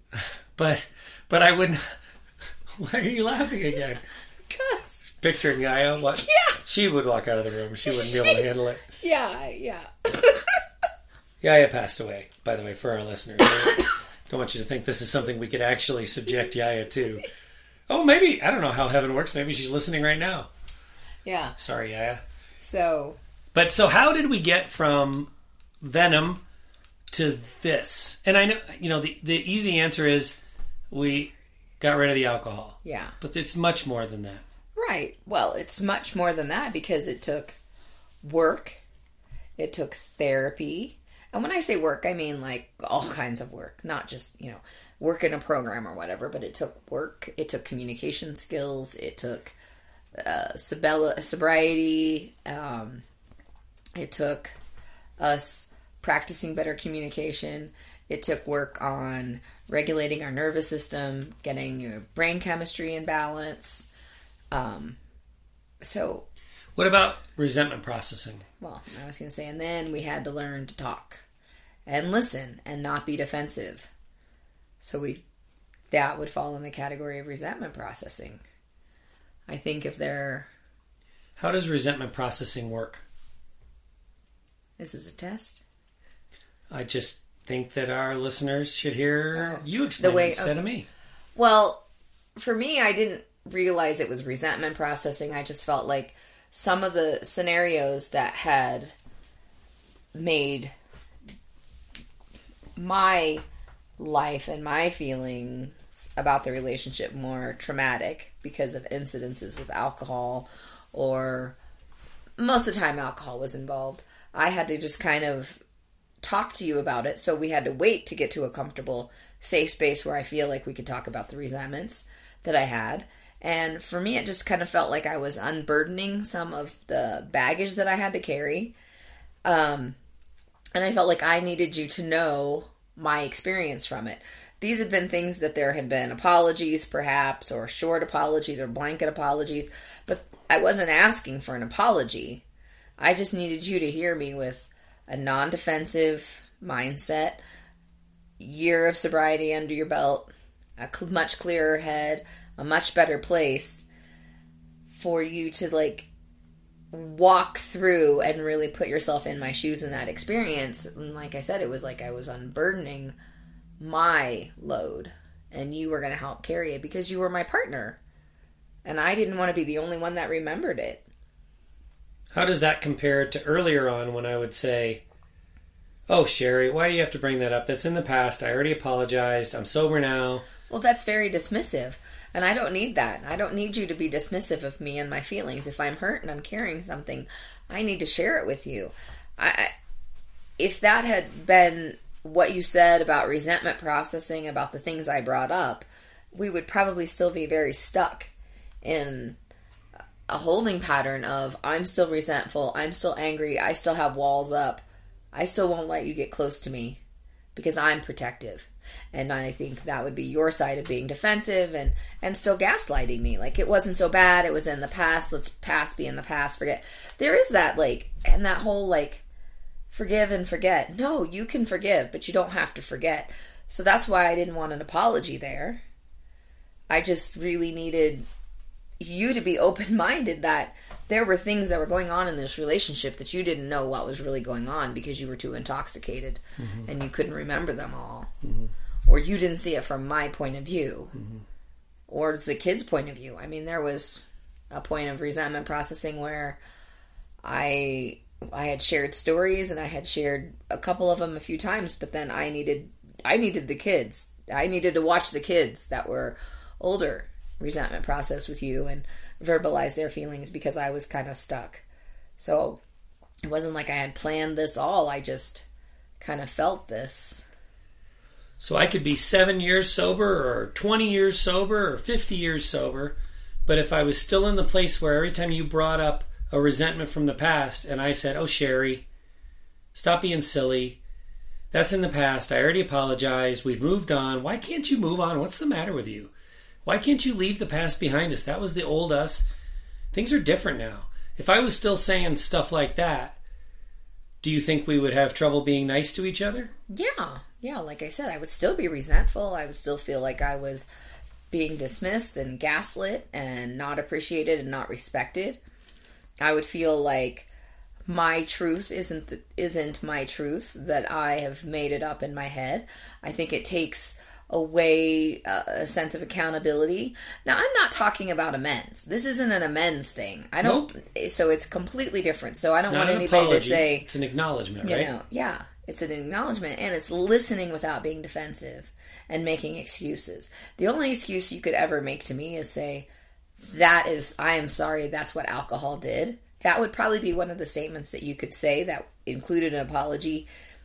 but but I wouldn't. Why are you laughing again? Because Picturing Yaya, what? Yeah. She would walk out of the room. She wouldn't be able to handle it. yeah, yeah. Yaya passed away, by the way, for our listeners. I don't want you to think this is something we could actually subject Yaya to. Oh, maybe. I don't know how heaven works. Maybe she's listening right now. Yeah. Sorry, Yaya. So. But so how did we get from Venom to this? And I know, you know, the, the easy answer is we got rid of the alcohol. Yeah. But it's much more than that. Right. Well, it's much more than that because it took work. It took therapy. And when I say work, I mean like all kinds of work, not just, you know, work in a program or whatever, but it took work. It took communication skills. It took uh, sobriety. Um, it took us practicing better communication. It took work on regulating our nervous system, getting your brain chemistry in balance. Um, so... What about resentment processing? Well, I was going to say, and then we had to learn to talk and listen and not be defensive. So we, that would fall in the category of resentment processing. I think if they're... How does resentment processing work? This is a test. I just think that our listeners should hear oh, you explain the way, it instead okay. of me. Well, for me, I didn't realize it was resentment processing. I just felt like some of the scenarios that had made my life and my feelings about the relationship more traumatic because of incidences with alcohol, or most of the time alcohol was involved. I had to just kind of talk to you about it. So we had to wait to get to a comfortable, safe space where I feel like we could talk about the resentments that I had. And for me, it just kind of felt like I was unburdening some of the baggage that I had to carry. Um, and I felt like I needed you to know my experience from it. These had been things that there had been apologies, perhaps, or short apologies, or blanket apologies. But I wasn't asking for an apology. I just needed you to hear me with a non-defensive mindset, year of sobriety under your belt, a cl- much clearer head, a much better place for you to like walk through and really put yourself in my shoes in that experience. And like I said, it was like I was unburdening my load and you were going to help carry it because you were my partner. And I didn't want to be the only one that remembered it. How does that compare to earlier on when I would say, oh, Sherry, why do you have to bring that up? That's in the past. I already apologized. I'm sober now. Well, that's very dismissive. And I don't need that. I don't need you to be dismissive of me and my feelings. If I'm hurt and I'm carrying something, I need to share it with you. I, if that had been what you said about resentment processing, about the things I brought up, we would probably still be very stuck in a holding pattern of I'm still resentful, I'm still angry, I still have walls up, I still won't let you get close to me because I'm protective. And I think that would be your side of being defensive and, and still gaslighting me. Like, it wasn't so bad. It was in the past. Let's past be in the past. Forget. There is that, like, and that whole, like, forgive and forget. No, you can forgive, but you don't have to forget. So that's why I didn't want an apology there. I just really needed you to be open-minded that there were things that were going on in this relationship that you didn't know what was really going on because you were too intoxicated mm-hmm. and you couldn't remember them all. Mm-hmm. Or you didn't see it from my point of view. Mm-hmm. Or the kid's point of view. I mean, there was a point of resentment processing where I I had shared stories and I had shared a couple of them a few times, but then I needed I needed the kids. I needed to watch the kids that were older resentment process with you and verbalize their feelings because I was kind of stuck. So it wasn't like I had planned this all. I just kind of felt this. So I could be seven years sober or twenty years sober or fifty years sober, but if I was still in the place where every time you brought up a resentment from the past and I said, oh, Sherry, stop being silly. That's in the past. I already apologized. We've moved on. Why can't you move on? What's the matter with you? Why can't you leave the past behind us? That was the old us. Things are different now. If I was still saying stuff like that, do you think we would have trouble being nice to each other? Yeah. Yeah, like I said, I would still be resentful. I would still feel like I was being dismissed and gaslit and not appreciated and not respected. I would feel like my truth isn't the, isn't my truth, that I have made it up in my head. I think it takes away uh, a sense of accountability. Now, I'm not talking about amends. This isn't an amends thing. I don't. Nope. So it's completely different. So I don't want anybody apology. to say it's an acknowledgement, you right? know, yeah, it's an acknowledgement, and it's listening without being defensive and making excuses. The only excuse you could ever make to me is say, "That is, I am sorry. That's what alcohol did." That would probably be one of the statements that you could say that included an apology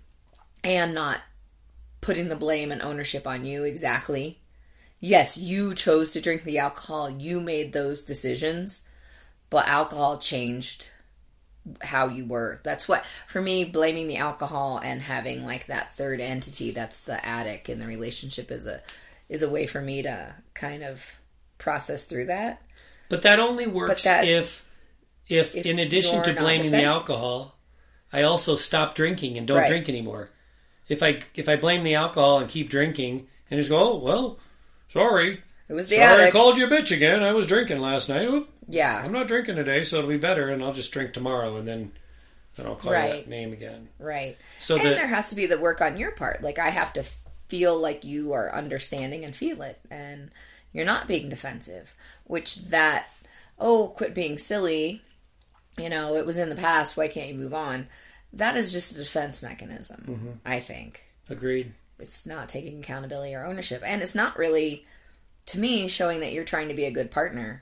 and not putting the blame and ownership on you exactly. Yes, you chose to drink the alcohol. You made those decisions, but alcohol changed how you were. That's what, for me, blaming the alcohol and having like that third entity that's the addict in the relationship is a is a way for me to kind of process through that. But that only works that, if If, if in addition to blaming the alcohol, I also stop drinking and don't right. drink anymore. If I if I blame the alcohol and keep drinking and just go, oh, well, sorry. It was the sorry addict. I called you a bitch again. I was drinking last night. Oop, yeah. I'm not drinking today, so it'll be better, and I'll just drink tomorrow, and then, then I'll call right. you that name again. Right. So and the, there has to be the work on your part. Like, I have to feel like you are understanding and feel it, and you're not being defensive, which that, oh, quit being silly, you know, it was in the past, why can't you move on? That is just a defense mechanism, mm-hmm. I think. Agreed. It's not taking accountability or ownership. And it's not really, to me, showing that you're trying to be a good partner.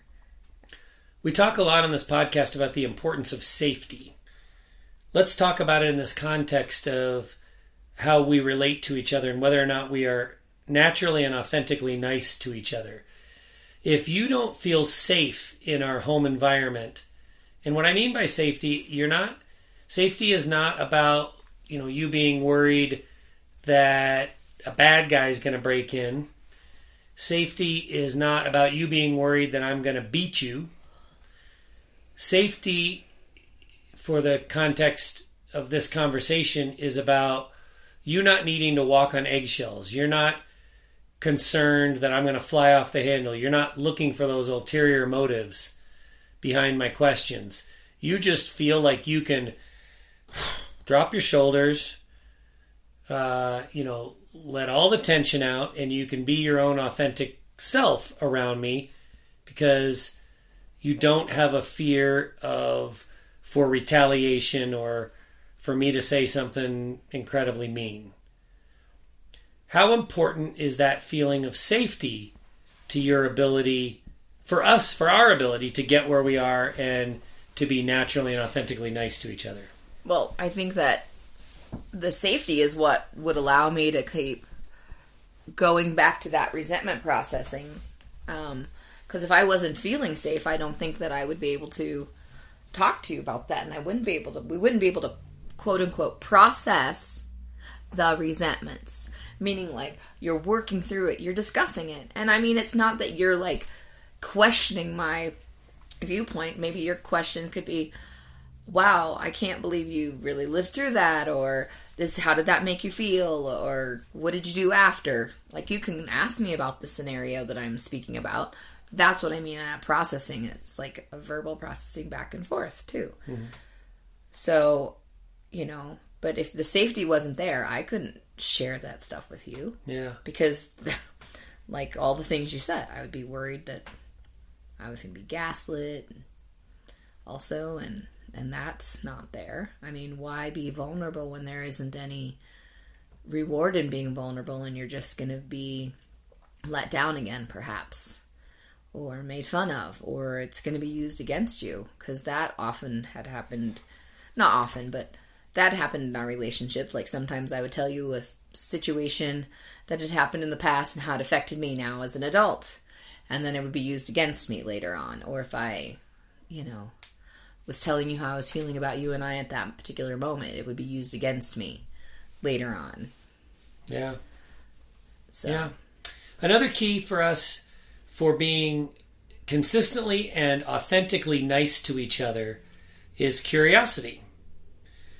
We talk a lot on this podcast about the importance of safety. Let's talk about it in this context of how we relate to each other and whether or not we are naturally and authentically nice to each other. If you don't feel safe in our home environment, and what I mean by safety, you're not, safety is not about, you know, you being worried that a bad guy is going to break in. Safety is not about you being worried that I'm going to beat you. Safety, for the context of this conversation, is about you not needing to walk on eggshells. You're not concerned that I'm going to fly off the handle. You're not looking for those ulterior motives behind my questions. You just feel like you can drop your shoulders, uh, you know, let all the tension out, and you can be your own authentic self around me because you don't have a fear of for retaliation or for me to say something incredibly mean. How important is that feeling of safety to your ability, for us, for our ability to get where we are and to be naturally and authentically nice to each other? Well, I think that the safety is what would allow me to keep going back to that resentment processing. Um, because if I wasn't feeling safe, I don't think that I would be able to talk to you about that, and I wouldn't be able to, we wouldn't be able to, quote unquote, process the resentments. Meaning, like, you're working through it, you're discussing it. And I mean, it's not that you're, like, questioning my viewpoint. Maybe your question could be, wow, I can't believe you really lived through that, or this, how did that make you feel, or what did you do after? Like, you can ask me about the scenario that I'm speaking about. That's what I mean at processing. It's like a verbal processing back and forth, too. Mm-hmm. So, you know, but if the safety wasn't there, I couldn't share that stuff with you. Yeah. Because, like all the things you said, I would be worried that I was going to be gaslit also, and and that's not there. I mean, why be vulnerable when there isn't any reward in being vulnerable, and you're just going to be let down again, perhaps, or made fun of, or it's going to be used against you, because that often had happened, not often, but that happened in our relationships. Like, sometimes I would tell you a situation that had happened in the past and how it affected me now as an adult, and then it would be used against me later on. Or if I, you know, was telling you how I was feeling about you and I at that particular moment, it would be used against me later on. Yeah. So. Yeah. Another key for us for being consistently and authentically nice to each other is curiosity.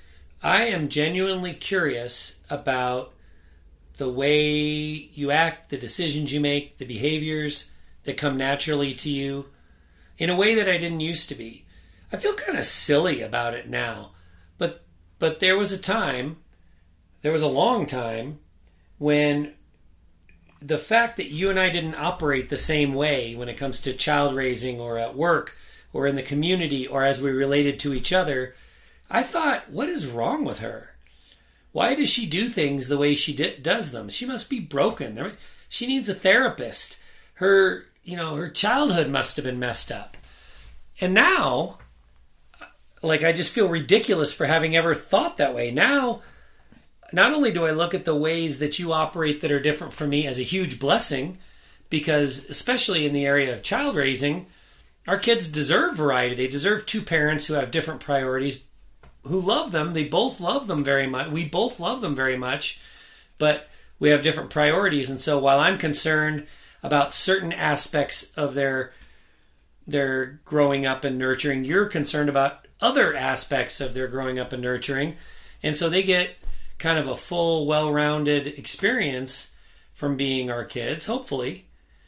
I am genuinely curious about the way you act, the decisions you make, the behaviors that come naturally to you in a way that I didn't used to be. I feel kind of silly about it now, but but there was a time, there was a long time when the fact that you and I didn't operate the same way when it comes to child raising or at work or in the community or as we related to each other, I thought, what is wrong with her? Why does she do things the way she d- does them? She must be broken. She needs a therapist. Her, you know, her childhood must have been messed up. And now, like, I just feel ridiculous for having ever thought that way. Now, not only do I look at the ways that you operate that are different from me as a huge blessing, because especially in the area of child raising, our kids deserve variety. They deserve two parents who have different priorities, who love them. They both love them very much. We both love them very much, but we have different priorities. And so while I'm concerned about certain aspects of their their growing up and nurturing, you're concerned about other aspects of their growing up and nurturing. And so they get kind of a full, well-rounded experience from being our kids, hopefully.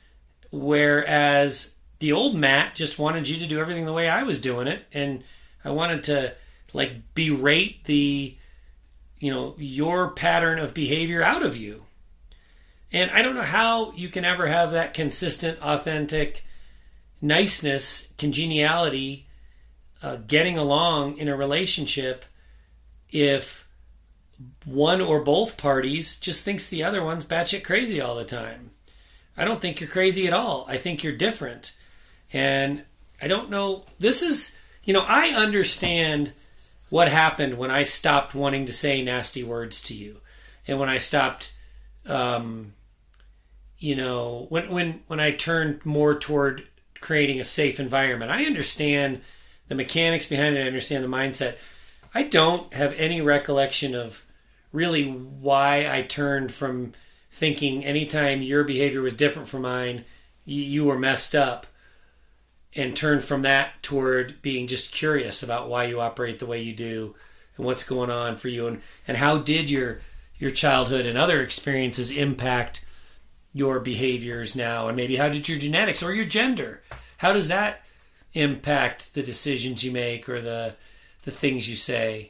Whereas the old Matt just wanted you to do everything the way I was doing it. And I wanted to like berate the, you know, your pattern of behavior out of you. And I don't know how you can ever have that consistent, authentic niceness, congeniality, uh, getting along in a relationship if one or both parties just thinks the other one's batshit crazy all the time. I don't think you're crazy at all. I think you're different. And I don't know, this is, you know, I understand what happened when I stopped wanting to say nasty words to you. And when I stopped, um, you know, when, when, when I turned more toward creating a safe environment. I understand the mechanics behind it. I understand the mindset. I don't have any recollection of really why I turned from thinking anytime your behavior was different from mine, you, you were messed up, and turned from that toward being just curious about why you operate the way you do and what's going on for you, and, and how did your your childhood and other experiences impact your behaviors now, and maybe how did your genetics or your gender, how does that impact the decisions you make or the the things you say?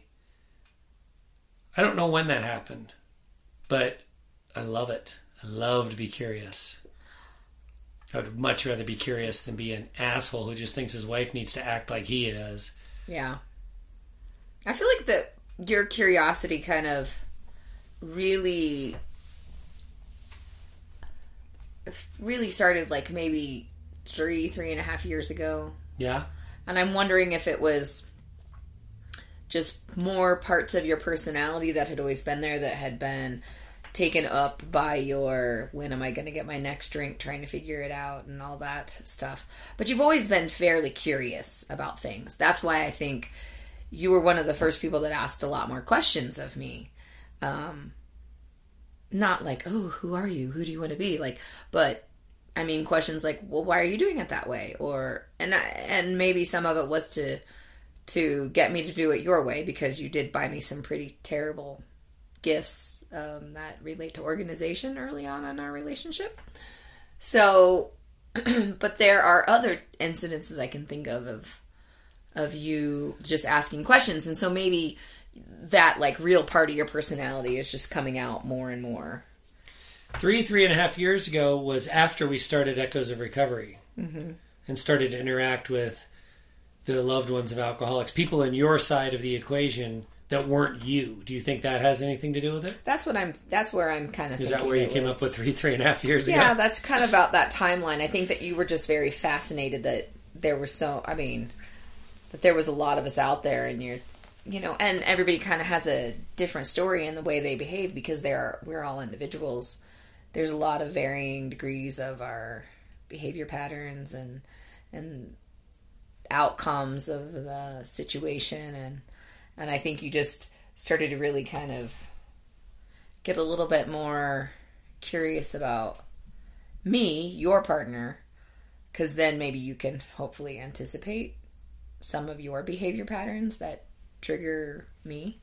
I don't know when that happened, but I love it. I love to be curious. I would much rather be curious than be an asshole who just thinks his wife needs to act like he does. Yeah. I feel like that your curiosity kind of really really started like maybe three, three and a half years ago. Yeah. And I'm wondering if it was just more parts of your personality that had always been there that had been taken up by your when am I going to get my next drink, trying to figure it out and all that stuff. But you've always been fairly curious about things. That's why I think you were one of the first people that asked a lot more questions of me. Um, not like, oh, who are you? Who do you want to be? Like, but I mean, questions like, well, why are you doing it that way? Or, and I, and maybe some of it was to, to get me to do it your way, because you did buy me some pretty terrible gifts um, that relate to organization early on in our relationship. So, but there are other incidences I can think of, of, of you just asking questions. And so maybe that like real part of your personality is just coming out more and more. Three, three and a half years ago was after we started Echoes of Recovery, mm-hmm. and started to interact with the loved ones of alcoholics, people in your side of the equation that weren't you. Do you think that has anything to do with it? That's what I'm, that's where I'm kind of Is thinking that where you came was. up with three, three and a half years yeah, ago? Yeah, that's kind of about that timeline. I think that you were just very fascinated that there were so, I mean, that there was a lot of us out there, and you're, you know, and everybody kind of has a different story in the way they behave, because they are, we're all individuals. There's a lot of varying degrees of our behavior patterns and and outcomes of the situation, and and I think you just started to really kind of get a little bit more curious about me, your partner, because then maybe you can hopefully anticipate some of your behavior patterns that trigger me.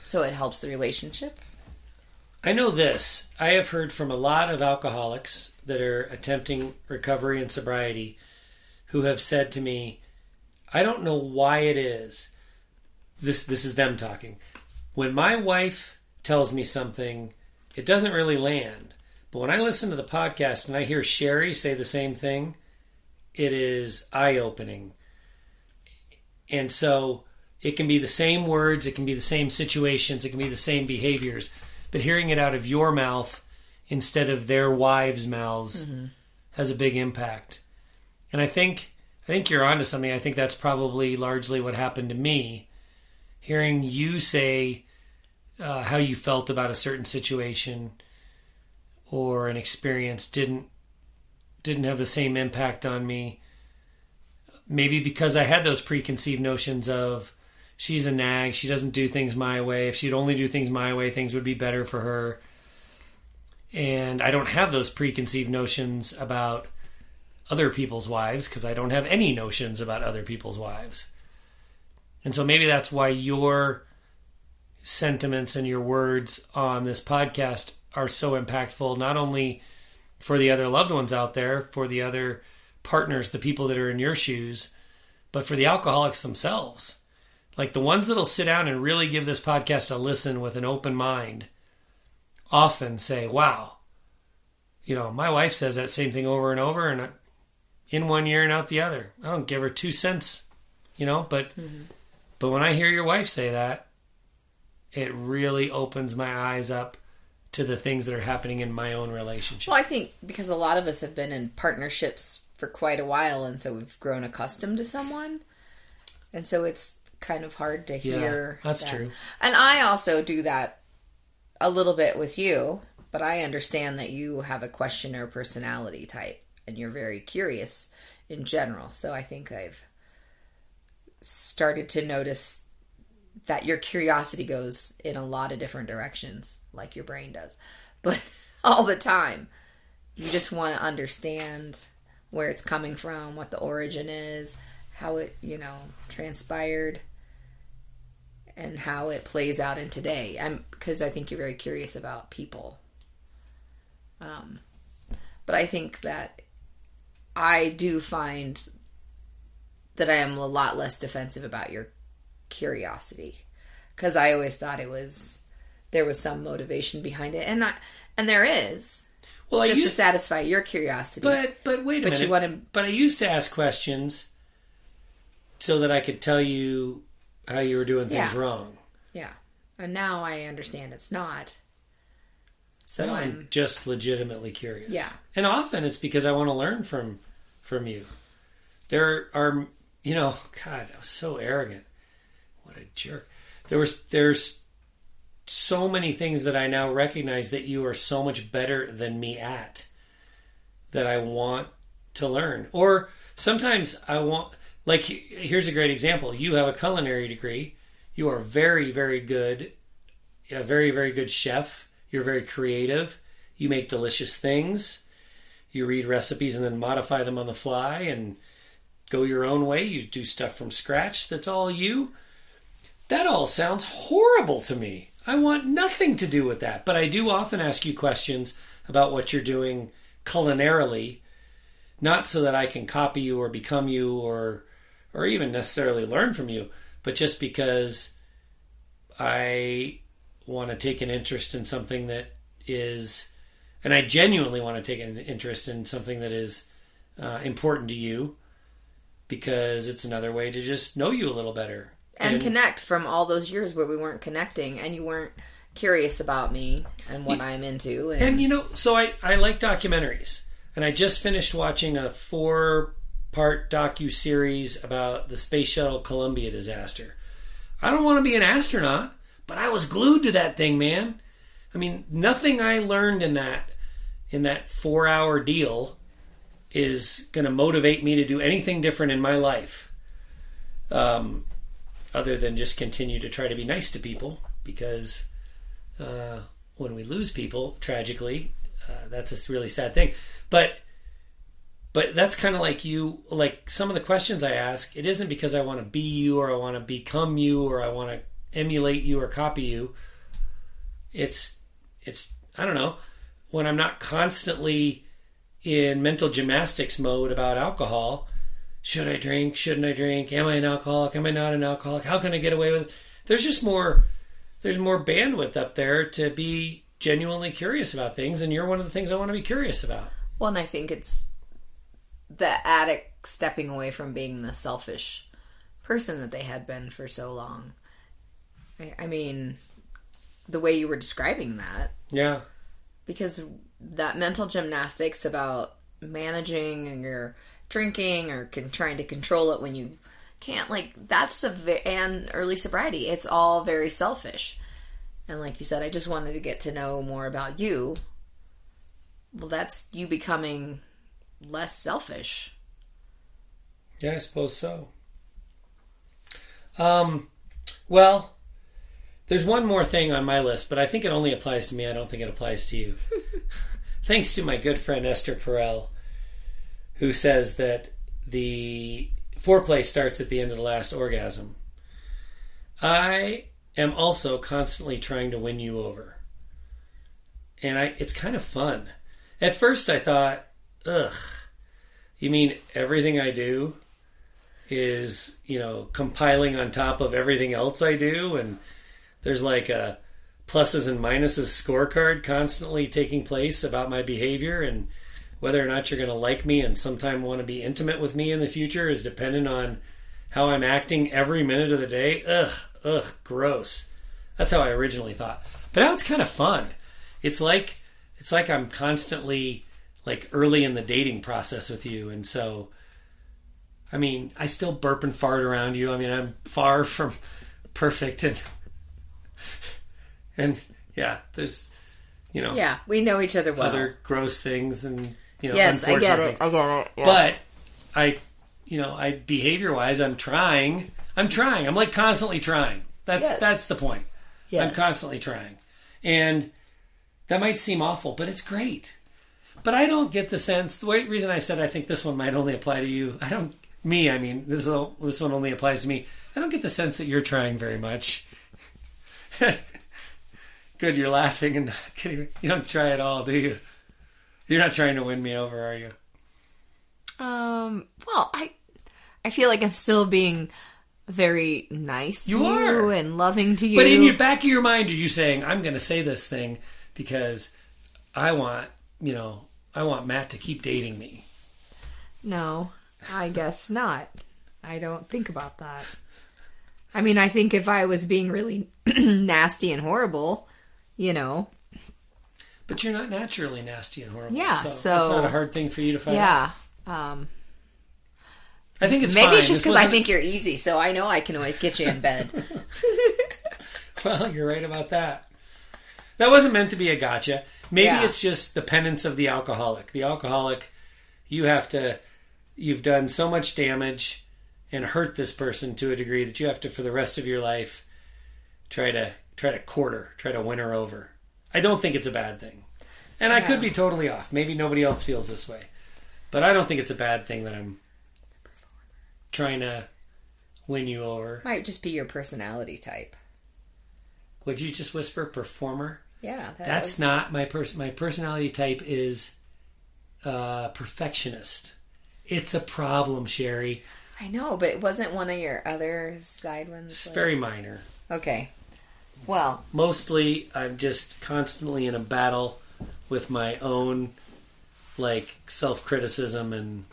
So it helps the relationship? I know this. I have heard from a lot of alcoholics that are attempting recovery and sobriety who have said to me, I don't know why it is. This this is them talking. When my wife tells me something, it doesn't really land. But when I listen to the podcast and I hear Sherry say the same thing, it is eye-opening. And so it can be the same words, it can be the same situations, it can be the same behaviors, but hearing it out of your mouth instead of their wives' mouths mm-hmm. has a big impact. And I think I think you're onto something. I think that's probably largely what happened to me. Hearing you say uh, how you felt about a certain situation or an experience didn't didn't have the same impact on me. Maybe because I had those preconceived notions of she's a nag, she doesn't do things my way. If she'd only do things my way, things would be better for her. And I don't have those preconceived notions about other people's wives because I don't have any notions about other people's wives. And so maybe that's why your sentiments and your words on this podcast are so impactful, not only for the other loved ones out there, for the other partners, the people that are in your shoes, but for the alcoholics themselves. Like the ones that'll sit down and really give this podcast a listen with an open mind often say, wow, you know, my wife says that same thing over and over and in one year and out the other. I don't give her two cents, you know, but mm-hmm. but when I hear your wife say that, it really opens my eyes up to the things that are happening in my own relationship. Well, I think because a lot of us have been in partnerships for quite a while, and so we've grown accustomed to someone. And so it's kind of hard to hear. Yeah, that's that. true. And I also do that a little bit with you, but I understand that you have a questioner personality type, and you're very curious in general. So I think I've started to notice that your curiosity goes in a lot of different directions, like your brain does. But all the time, you just want to understand where it's coming from, what the origin is, how it, you know, transpired, and how it plays out in today. I'm because I think you're very curious about people. Um, but I think that I do find that I am a lot less defensive about your curiosity, because I always thought it was there was some motivation behind it, and not, and there is. Well, just used, to satisfy your curiosity. But but wait a but minute. You want to, but I used to ask questions so that I could tell you how you were doing things yeah. wrong. Yeah, and now I understand it's not. So now I'm, I'm just legitimately curious. Yeah, and often it's because I want to learn from from you. There are, you know, God, I was so arrogant. What a jerk. There was there's so many things that I now recognize that you are so much better than me at that I want to learn. Or sometimes I want, like, here's a great example. You have a culinary degree. You are very, very good, a very, very good chef. You're very creative. You make delicious things. You read recipes and then modify them on the fly and go your own way. You do stuff from scratch. That's all you. That all sounds horrible to me. I want nothing to do with that. But I do often ask you questions about what you're doing culinarily, not so that I can copy you or become you or or even necessarily learn from you, but just because I want to take an interest in something that is, and I genuinely want to take an interest in something that is uh, important to you, because it's another way to just know you a little better. And, and connect from all those years where we weren't connecting and you weren't curious about me and what I'm into. And, and you know, so I, I like documentaries. And I just finished watching a four-part docu-series about the Space Shuttle Columbia disaster. I don't want to be an astronaut, but I was glued to that thing, man. I mean, nothing I learned in that in that four-hour deal is going to motivate me to do anything different in my life. Um... Other than just continue to try to be nice to people, because uh, when we lose people, tragically, uh, that's a really sad thing. But but that's kind of like you, like some of the questions I ask, it isn't because I want to be you or I want to become you or I want to emulate you or copy you. It's, it's, I don't know, when I'm not constantly in mental gymnastics mode about alcohol. Should I drink? Shouldn't I drink? Am I an alcoholic? Am I not an alcoholic? How can I get away with it? There's just more, there's more bandwidth up there to be genuinely curious about things, and you're one of the things I want to be curious about. Well, and I think it's the addict stepping away from being the selfish person that they had been for so long. I, I mean, the way you were describing that. Yeah. Because that mental gymnastics about managing your drinking or con- trying to control it when you can't, like, that's a ve- and early sobriety, it's all very selfish. And like you said, I just wanted to get to know more about you. Well, that's you becoming less selfish. Yeah, I suppose so. Um, well, there's one more thing on my list, but I think it only applies to me. I don't think it applies to you. Thanks to my good friend Esther Perel, who says that the foreplay starts at the end of the last orgasm. I am also constantly trying to win you over. And I it's kind of fun. At first I thought, ugh, you mean everything I do is, you know, compiling on top of everything else I do, and there's like a pluses and minuses scorecard constantly taking place about my behavior, and whether or not you're going to like me and sometime want to be intimate with me in the future is dependent on how I'm acting every minute of the day. Ugh, ugh, gross. That's how I originally thought. But now it's kind of fun. It's like it's like I'm constantly like early in the dating process with you, and so I mean, I still burp and fart around you. I mean, I'm far from perfect, and and yeah, there's you know, yeah, we know each other well. Other gross things, and you know, yes, I get it. things. I get it. Yes. But I, you know, I behavior wise, I'm trying. I'm trying. I'm like constantly trying. That's yes. that's the point. Yes. I'm constantly trying, and that might seem awful, but it's great. But I don't get the sense. The way, reason I said I think this one might only apply to you. I don't. Me, I mean, this this one only applies to me. I don't get the sense that you're trying very much. Good, you're laughing and not kidding. You don't try at all, do you? You're not trying to win me over, are you? Um. Well, I I feel like I'm still being very nice to you, you are. and loving to you. But in your back of your mind, are you saying, I'm going to say this thing because I want, you know, I want Matt to keep dating me? No, I guess not. I don't think about that. I mean, I think if I was being really nasty and horrible, you know. But you're not naturally nasty and horrible. Yeah, so, so it's not a hard thing for you to find yeah, out. um, I think it's maybe fine. it's just This because I wasn't- think you're easy, so I know I can always get you in bed. Well, you're right about that. That wasn't meant to be a gotcha. Maybe Yeah. it's just the penance of the alcoholic. The alcoholic, you have to, you've done so much damage and hurt this person to a degree that you have to, for the rest of your life, try to try to court her, try to win her over. I don't think it's a bad thing. And I Yeah. could be totally off. Maybe nobody else feels this way. But I don't think it's a bad thing that I'm trying to win you over. Might just be your personality type. Would you just whisper performer? Yeah, that That's was- not my person. My personality type is uh, perfectionist. It's a problem, Sherry. I know, but it wasn't one of your other side ones. It's like- very minor. Okay. Well, Mostly, I'm just constantly in a battle with my own, like, self-criticism and.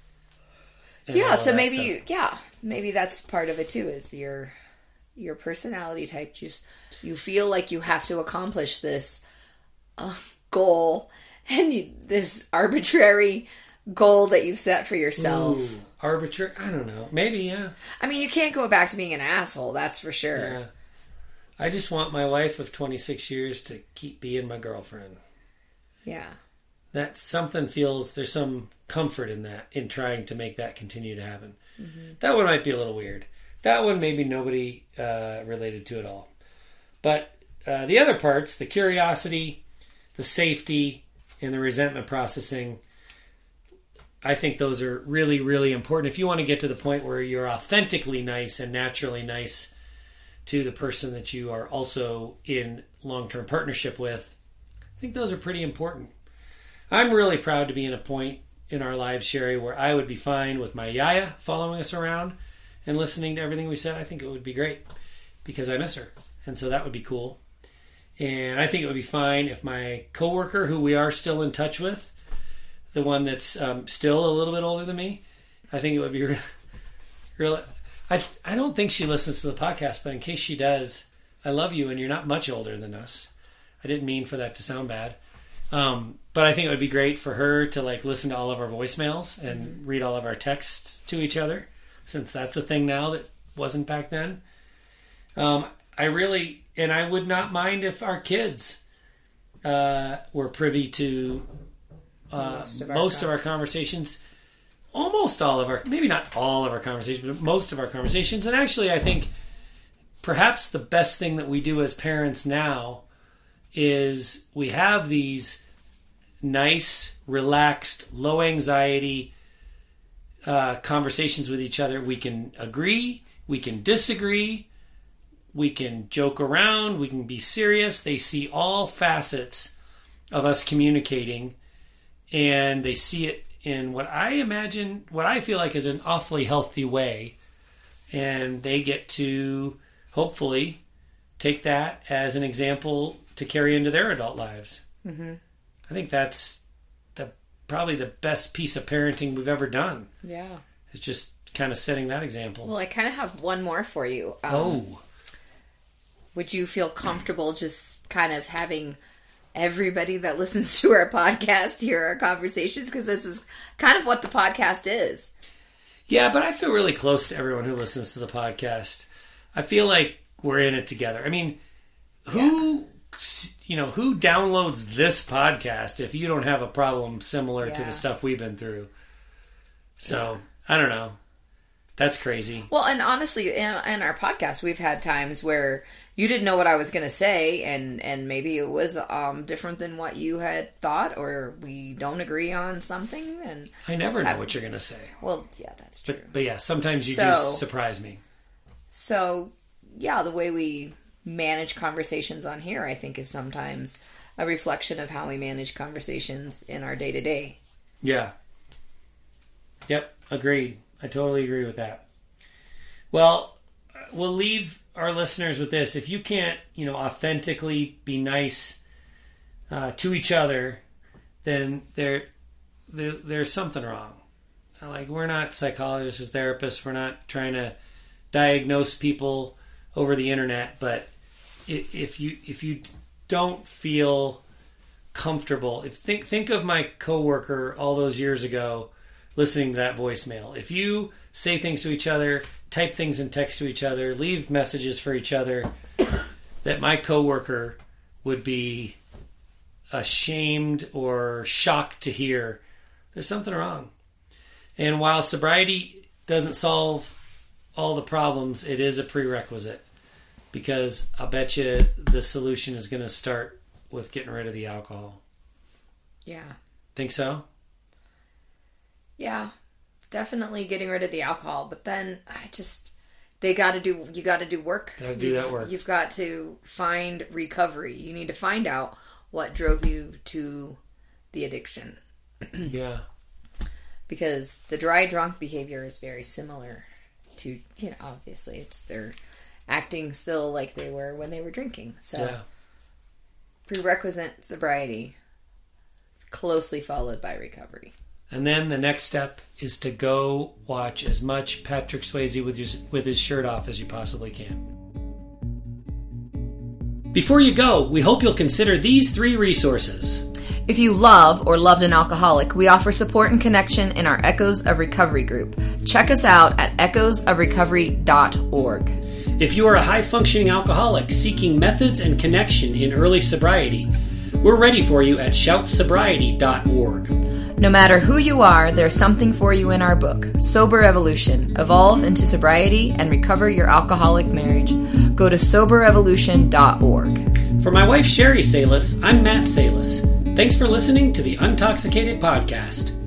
and yeah. all So that maybe, stuff. you, yeah, maybe that's part of it too. Is your your personality type just you feel like you have to accomplish this uh, goal and you, this arbitrary goal that you've set for yourself. Ooh, arbitrary. I don't know. Maybe, yeah. I mean, you can't go back to being an asshole. That's for sure. Yeah. I just want my wife of twenty-six years to keep being my girlfriend. Yeah. That something feels, there's some comfort in that, in trying to make that continue to happen. Mm-hmm. That one might be a little weird. That one maybe nobody uh, related to at all. But uh, the other parts, the curiosity, the safety, and the resentment processing, I think those are really, really important. If you want to get to the point where you're authentically nice and naturally nice to the person that you are also in long-term partnership with. I think those are pretty important. I'm really proud to be in a point in our lives, Sherry, where I would be fine with my yaya following us around and listening to everything we said. I think it would be great because I miss her. And so that would be cool. And I think it would be fine if my coworker, who we are still in touch with, the one that's um, still a little bit older than me, I think it would be really, really I, I don't think she listens to the podcast, but in case she does, I love you and you're not much older than us. I didn't mean for that to sound bad. Um, but I think it would be great for her to like listen to all of our voicemails and mm-hmm. read all of our texts to each other, since that's a thing now that wasn't back then. Um, I really, and I would not mind if our kids uh, were privy to uh, most, of our, most of our conversations. Almost all of our, maybe not all of our conversations, but most of our conversations. And actually, I think perhaps the best thing that we do as parents now is we have these nice, relaxed, low anxiety uh, conversations with each other. We can agree, we can disagree, we can joke around, we can be serious. They see all facets of us communicating, and they see it in what I imagine, what I feel like is an awfully healthy way. And they get to hopefully take that as an example to carry into their adult lives. Mm-hmm. I think that's the probably the best piece of parenting we've ever done. Yeah. It's just kind of setting that example. Well, I kind of have one more for you. Um, oh. Would you feel comfortable just kind of having everybody that listens to our podcast hear our conversations? Because this is kind of what the podcast is. Yeah, but I feel really close to everyone who listens to the podcast. I feel like we're in it together. I mean, who, yeah. you know, who downloads this podcast if you don't have a problem similar yeah. to the stuff we've been through? So, yeah. I don't know. That's crazy. Well, and honestly, in, in our podcast, we've had times where you didn't know what I was going to say, and, and maybe it was um, different than what you had thought, or we don't agree on something. And I never know I, what you're going to say. Well, yeah, that's true. But, but yeah, sometimes you so, do surprise me. So, yeah, the way we manage conversations on here, I think, is sometimes a reflection of how we manage conversations in our day-to-day. Yeah. Yep, agreed. I totally agree with that. Well, we'll leave our listeners with this. If you can't, you know, authentically be nice uh, to each other, then there, there, there's something wrong. Like, we're not psychologists or therapists. We're not trying to diagnose people over the internet. But if you if you don't feel comfortable, if think think of my coworker all those years ago, listening to that voicemail. If you say things to each other, type things in text to each other, leave messages for each other, that my coworker would be ashamed or shocked to hear, there's something wrong. And while sobriety doesn't solve all the problems, it is a prerequisite, because I'll bet you the solution is going to start with getting rid of the alcohol. Yeah. Think so? Yeah, definitely getting rid of the alcohol. But then I just, they got to do, you got to do work. Got to do you've, that work. You've got to find recovery. You need to find out what drove you to the addiction. Yeah. Because the dry drunk behavior is very similar to, you know, obviously it's they're acting still like they were when they were drinking. So yeah. Prerequisite sobriety, closely followed by recovery. And then the next step is to go watch as much Patrick Swayze with his, with his shirt off as you possibly can. Before you go, we hope you'll consider these three resources. If you love or loved an alcoholic, we offer support and connection in our Echoes of Recovery group. Check us out at echoes of recovery dot org. If you are a high-functioning alcoholic seeking methods and connection in early sobriety, we're ready for you at shout sobriety dot org. No matter who you are, there's something for you in our book, Sober Evolution. Evolve into sobriety and recover your alcoholic marriage. Go to sober evolution dot org. For my wife, Sherry Salis, I'm Matt Salis. Thanks for listening to the Untoxicated Podcast.